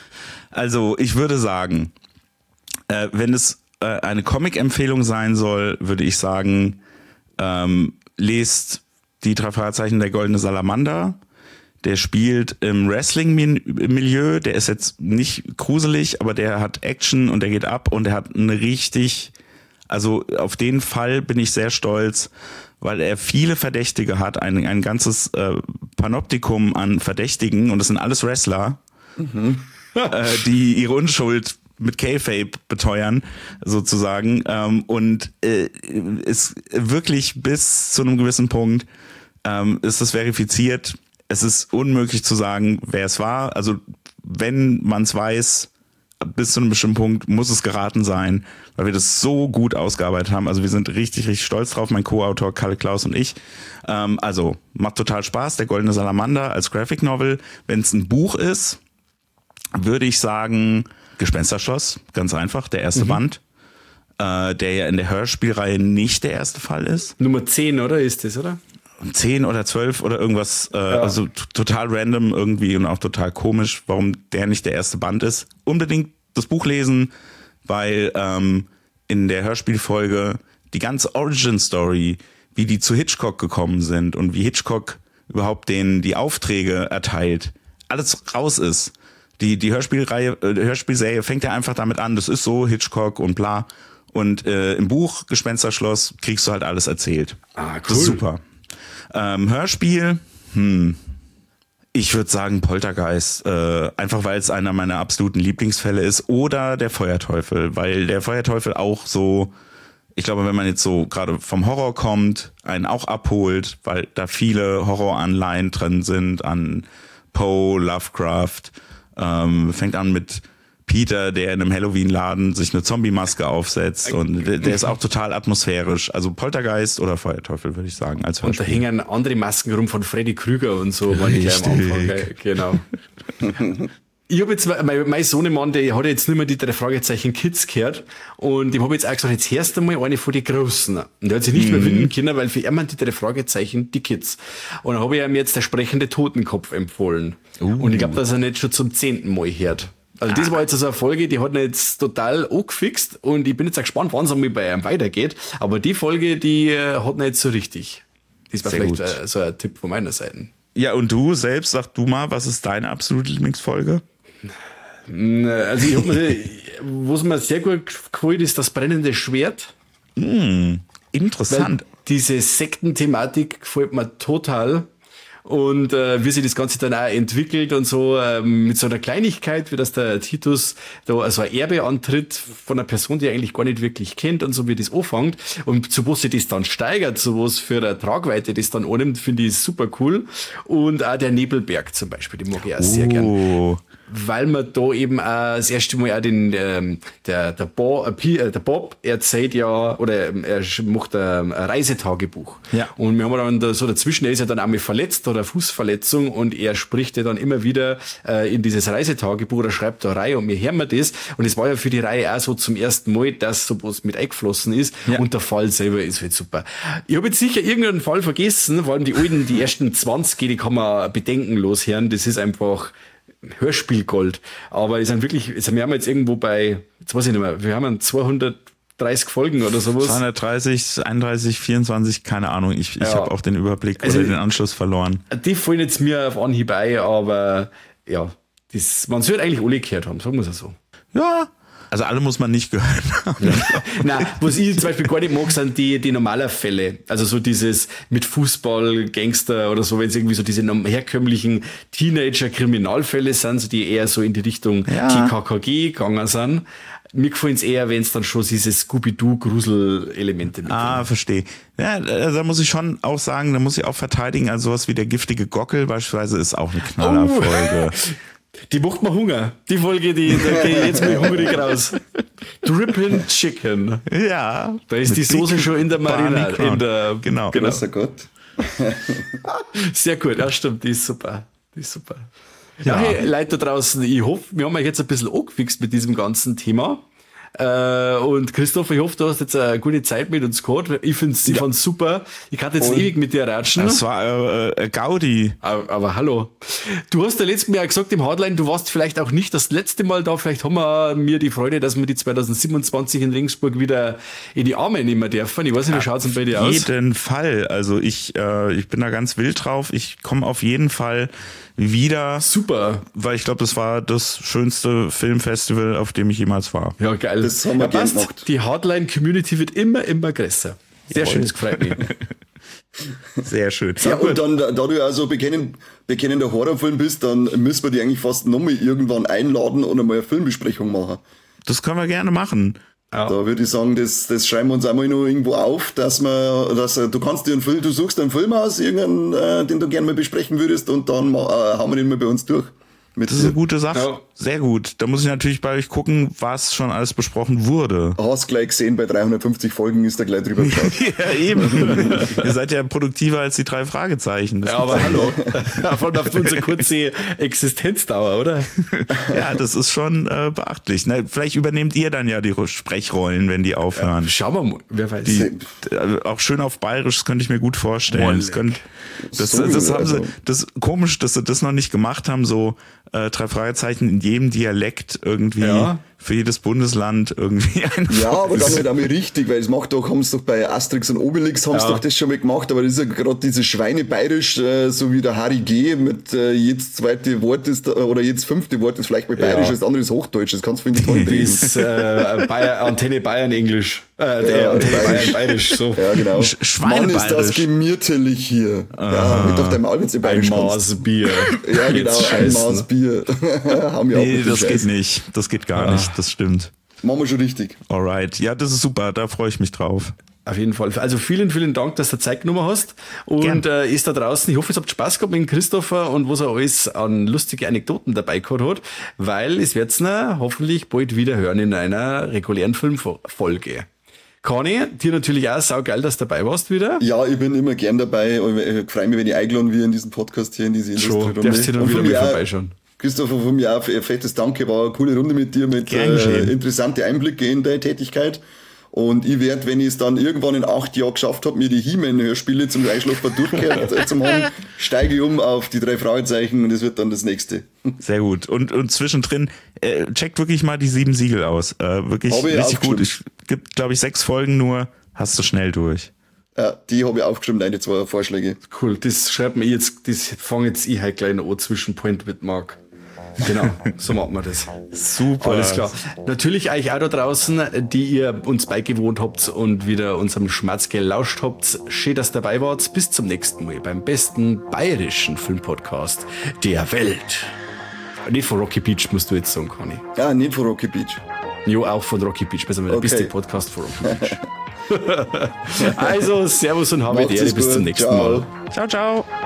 also ich würde sagen, äh, wenn es äh, eine Comic-Empfehlung sein soll, würde ich sagen, ähm, lest die drei Fragezeichen der Goldene Salamander. Der spielt im Wrestling-Milieu, der ist jetzt nicht gruselig, aber der hat Action und der geht ab und der hat eine richtig, also auf den Fall bin ich sehr stolz, weil er viele Verdächtige hat, ein, ein ganzes äh, Panoptikum an Verdächtigen und das sind alles Wrestler, mhm. äh, die ihre Unschuld mit K-Fape beteuern, sozusagen. Ähm, und äh, ist wirklich bis zu einem gewissen Punkt ähm, ist das verifiziert. Es ist unmöglich zu sagen, wer es war. Also wenn man es weiß, bis zu einem bestimmten Punkt muss es geraten sein, weil wir das so gut ausgearbeitet haben. Also wir sind richtig, richtig stolz drauf, mein Co-Autor Kalle Klaus und ich. Ähm, also macht total Spaß, der Goldene Salamander als Graphic Novel. Wenn es ein Buch ist, würde ich sagen Gespensterschloss, ganz einfach, der erste mhm. Band, äh, der ja in der Hörspielreihe nicht der erste Fall ist. Nummer zehn, oder? Ist das, oder? zehn oder zwölf oder irgendwas, äh, ja. also t- total random irgendwie und auch total komisch, warum der nicht der erste Band ist. Unbedingt das Buch lesen, weil ähm, in der Hörspielfolge die ganze Origin-Story, wie die zu Hitchcock gekommen sind und wie Hitchcock überhaupt denen die Aufträge erteilt, alles raus ist. Die, die Hörspielreihe, äh, Hörspielserie fängt ja einfach damit an, das ist so, Hitchcock und bla. Und äh, im Buch Gespensterschloss kriegst du halt alles erzählt. Ah, cool. Das ist super. Ähm, Hörspiel, hm, ich würde sagen Poltergeist, äh, einfach weil es einer meiner absoluten Lieblingsfälle ist, oder der Feuerteufel, weil der Feuerteufel auch so, ich glaube, wenn man jetzt so gerade vom Horror kommt, einen auch abholt, weil da viele Horroranleihen drin sind an Poe, Lovecraft, ähm, fängt an mit Peter, der in einem Halloween-Laden sich eine Zombie-Maske aufsetzt und der, der ist auch total atmosphärisch. Also Poltergeist oder Feuerteufel, würde ich sagen, als Und da Hörspiel. hängen andere Masken rum von Freddy Krüger und so, war ich gleich am Anfang. Gell? Genau. Ich habe jetzt, mein, mein Sohnemann, der hat jetzt nicht mehr die drei Fragezeichen Kids gehört und dem habe jetzt auch gesagt, jetzt hörst du mal eine von den Großen. Und der hat sich nicht mehr finden können, weil für ihn waren die drei Fragezeichen die Kids. Und dann habe ich ihm jetzt der sprechende Totenkopf empfohlen. Uh. Und ich glaube, dass er nicht schon zum zehnten Mal hört. Also das war jetzt so eine Folge, die hat ihn jetzt total angefixt und ich bin jetzt auch gespannt, wann es einmal bei ihm weitergeht. Aber die Folge, die äh, hat ihn jetzt so richtig. Das war Sehr vielleicht gut. äh, so ein Tipp von meiner Seite. Ja, und du selbst, sag du mal, was ist deine absolute Lieblingsfolge? Also ich hab mir, was mir sehr gut gefällt, ist das brennende Schwert. Hm, interessant. Weil diese Sektenthematik gefällt mir total. Und äh, wie sich das Ganze dann auch entwickelt und so äh, mit so einer Kleinigkeit, wie das der Titus da also ein Erbe antritt von einer Person, die er eigentlich gar nicht wirklich kennt und so wie das anfängt und zu was sich das dann steigert, so was für eine Tragweite das dann annimmt, finde ich super cool. Und auch der Nebelberg zum Beispiel, den mag ich auch sehr gern. Oh. Weil man da eben auch das erste Mal auch den, ähm, der, der, Bo, äh, der Bob erzählt ja, oder ähm, er macht ein, ein Reisetagebuch. Ja. Und wir haben dann da so dazwischen, er ist ja dann einmal verletzt oder Fußverletzung und er spricht ja dann immer wieder äh, in dieses Reisetagebuch oder schreibt da rein und wir hören wir das. Und es war ja für die Reihe auch so zum ersten Mal, dass sowas mit eingeflossen ist Ja. und der Fall selber ist halt super. Ich habe jetzt sicher irgendeinen Fall vergessen, vor allem die alten, die ersten zwanzig, die kann man bedenkenlos hören. Das ist einfach Hörspielgold. Aber es sind wirklich, also wir haben jetzt irgendwo bei, jetzt weiß ich nicht mehr, wir haben zweihundertdreißig Folgen oder sowas. zweihundertdreißig, einunddreißig, vierundzwanzig, keine Ahnung. Ich, ich Ja. habe auch den Überblick Also- oder den Anschluss verloren. Die fallen jetzt mir auf Anhieb ein, aber ja, das, man sollte eigentlich alle gehört haben, sagen wir es so. Ja, also alle muss man nicht gehört haben. Nein, was ich zum Beispiel gar nicht mag, sind die, die normalen Fälle. Also so dieses mit Fußball, Gangster oder so, wenn es irgendwie so diese norm- herkömmlichen Teenager-Kriminalfälle sind, so die eher so in die Richtung Ja. T K K G gegangen sind. Mir gefallen es eher, wenn es dann schon diese Scooby-Doo-Grusel-Elemente mit Ah, verstehe. Ja, da da muss ich schon auch sagen, da muss ich auch verteidigen, also sowas wie der giftige Gockel beispielsweise ist auch eine Knallerfolge. Die macht mir Hunger. Die Folge, die, da gehe ich jetzt mal hungrig raus. Drippin' Chicken. Ja. Da ist mit die Soße dicken schon in der Barney Marinade. Crown. In der, Genau. genau. Grüßer Gott. Sehr gut, ja stimmt, die ist super. Die ist super. Ja. Ja, hey, Leute da draußen, ich hoffe, wir haben euch jetzt ein bisschen angefixt mit diesem ganzen Thema. Äh, und Christoph, ich hoffe, du hast jetzt eine gute Zeit mit uns gehabt. Ich find's, ich fand's super. Ich kann jetzt Und- ewig mit dir ratschen. Das war äh, äh, Gaudi. Aber, aber hallo. Du hast ja letztes Mal ja gesagt im Hardline, du warst vielleicht auch nicht das letzte Mal da. Vielleicht haben wir mir die Freude, dass wir die zwanzig siebenundzwanzig in Regensburg wieder in die Arme nehmen dürfen. Ich weiß nicht, wie schaut's denn bei dir Auf aus? jeden Fall. Also ich, äh, ich bin da ganz wild drauf. Ich komme auf jeden Fall wieder, Super. weil ich glaube, das war das schönste Filmfestival, auf dem ich jemals war. Ja, geil. Das haben wir ja, gern passt. gemacht. Die Hardline-Community wird immer, immer größer. Sehr Jawohl. schön, das gefreut mich. Sehr schön. Ja, und dann, da du ja so bekennen, bekennender Horrorfilm bist, dann müssen wir die eigentlich fast nochmal irgendwann einladen und einmal eine Filmbesprechung machen. Das können wir gerne machen. Ja. Da würde ich sagen, das, das schreiben wir uns einmal noch irgendwo auf, dass wir, dass äh, du kannst dir einen Film, du suchst einen Film aus, irgendeinen, äh, den du gerne mal besprechen würdest und dann äh, haben wir den mal bei uns durch. Mit Das ist eine gute Sache. Ja. Sehr gut. Da muss ich natürlich bei euch gucken, was schon alles besprochen wurde. Hast gleich gesehen, bei dreihundertfünfzig Folgen ist da gleich drüber geschaut. Ja, eben. Ihr seid ja produktiver als die drei Fragezeichen. Das Ja, aber hallo. Vor allem auf unsere kurze Existenzdauer, oder? ja, das ist schon äh, beachtlich. Na, vielleicht übernehmt ihr dann ja die Sprechrollen, wenn die aufhören. Schauen wir mal, wer weiß. Die, äh, auch schön auf Bayerisch, das könnte ich mir gut vorstellen. Das, könnt, das, So, das haben sie, also. das komisch, dass sie das noch nicht gemacht haben, so äh, drei Fragezeichen in jedem Dialekt irgendwie Ja. für jedes Bundesland irgendwie eine Ja, aber Folge. dann halt einmal richtig, weil es macht doch, haben sie doch bei Asterix und Obelix haben sie Ja. doch das schon mal gemacht, aber das ist ja gerade dieses Schweinebayerisch, äh, so wie der Harry G. mit äh, jedes zweite Wort ist, oder jedes fünfte Wort ist vielleicht mal bayerisch, Ja. das andere ist Hochdeutsch, das kannst du finde ich toll reden. Das äh, Bayer, Antenne Bayern Englisch. Äh, der Ja, Antenne Bayerisch. Bayern Bayerisch. So. Ja, genau. Sch- Mann, ist das Schweinebayerisch. gemütlich hier. Ja, mit auf deinem Album Ein bayerisch kannst. Maß Bier. Ja, genau, Jetzt ein scheißen. Maß Bier. haben wir auch Nee, mit dem das geht Scheiß. nicht. Das geht gar nicht. Das stimmt. Machen wir schon richtig. Alright. Ja, das ist super. Da freue ich mich drauf. Auf jeden Fall. Also vielen, vielen Dank, dass du Zeit genommen hast. Und äh, ist da draußen, ich hoffe, es habt Spaß gehabt mit dem Christopher und was er alles an lustige Anekdoten dabei gehabt hat, weil es wird's na hoffentlich bald wieder hören in einer regulären Filmfolge. Conny, dir natürlich auch saugeil, dass du dabei warst wieder. Ja, ich bin immer gern dabei. Ich freue mich, wenn ich eingeladen werde in diesen Podcast hier, in diese Industrie-Runde. Schon, darfst du dann wieder mal vorbeischauen. Christopher, von mir auch ein fettes Danke, war eine coole Runde mit dir, mit äh, interessante Einblicke in deine Tätigkeit. Und ich werde, wenn ich es dann irgendwann in acht Jahren geschafft habe, mir die He-Man-Hörspiele zum Einschlafen durchgehört äh, zum haben, steige ich um auf die drei Fragezeichen und das wird dann das nächste. Sehr gut. Und, und zwischendrin, äh, checkt wirklich mal die sieben Siegel aus. Äh, wirklich richtig gut. Es gibt, glaube ich, sechs Folgen nur, hast du schnell durch. Ja, die habe ich aufgeschrieben, deine zwei Vorschläge. Cool, das schreibt mir jetzt, das fange jetzt ich halt gleich noch an zwischen Point mit Mark. Genau, so machen wir das. Super. Alles klar. Natürlich euch auch da draußen, die ihr uns beigewohnt habt und wieder unserem Schmerz gelauscht habt. Schön, dass ihr dabei wart. Bis zum nächsten Mal beim besten bayerischen Filmpodcast der Welt. Nicht von Rocky Beach, musst du jetzt sagen, Conny. Ja, nicht von Rocky Beach. Jo, auch von Rocky Beach. Besser mal der Okay. beste Podcast von Rocky Beach. Also, Servus und habe die Ehre. Bis zum nächsten Ciao. Mal. Ciao, ciao.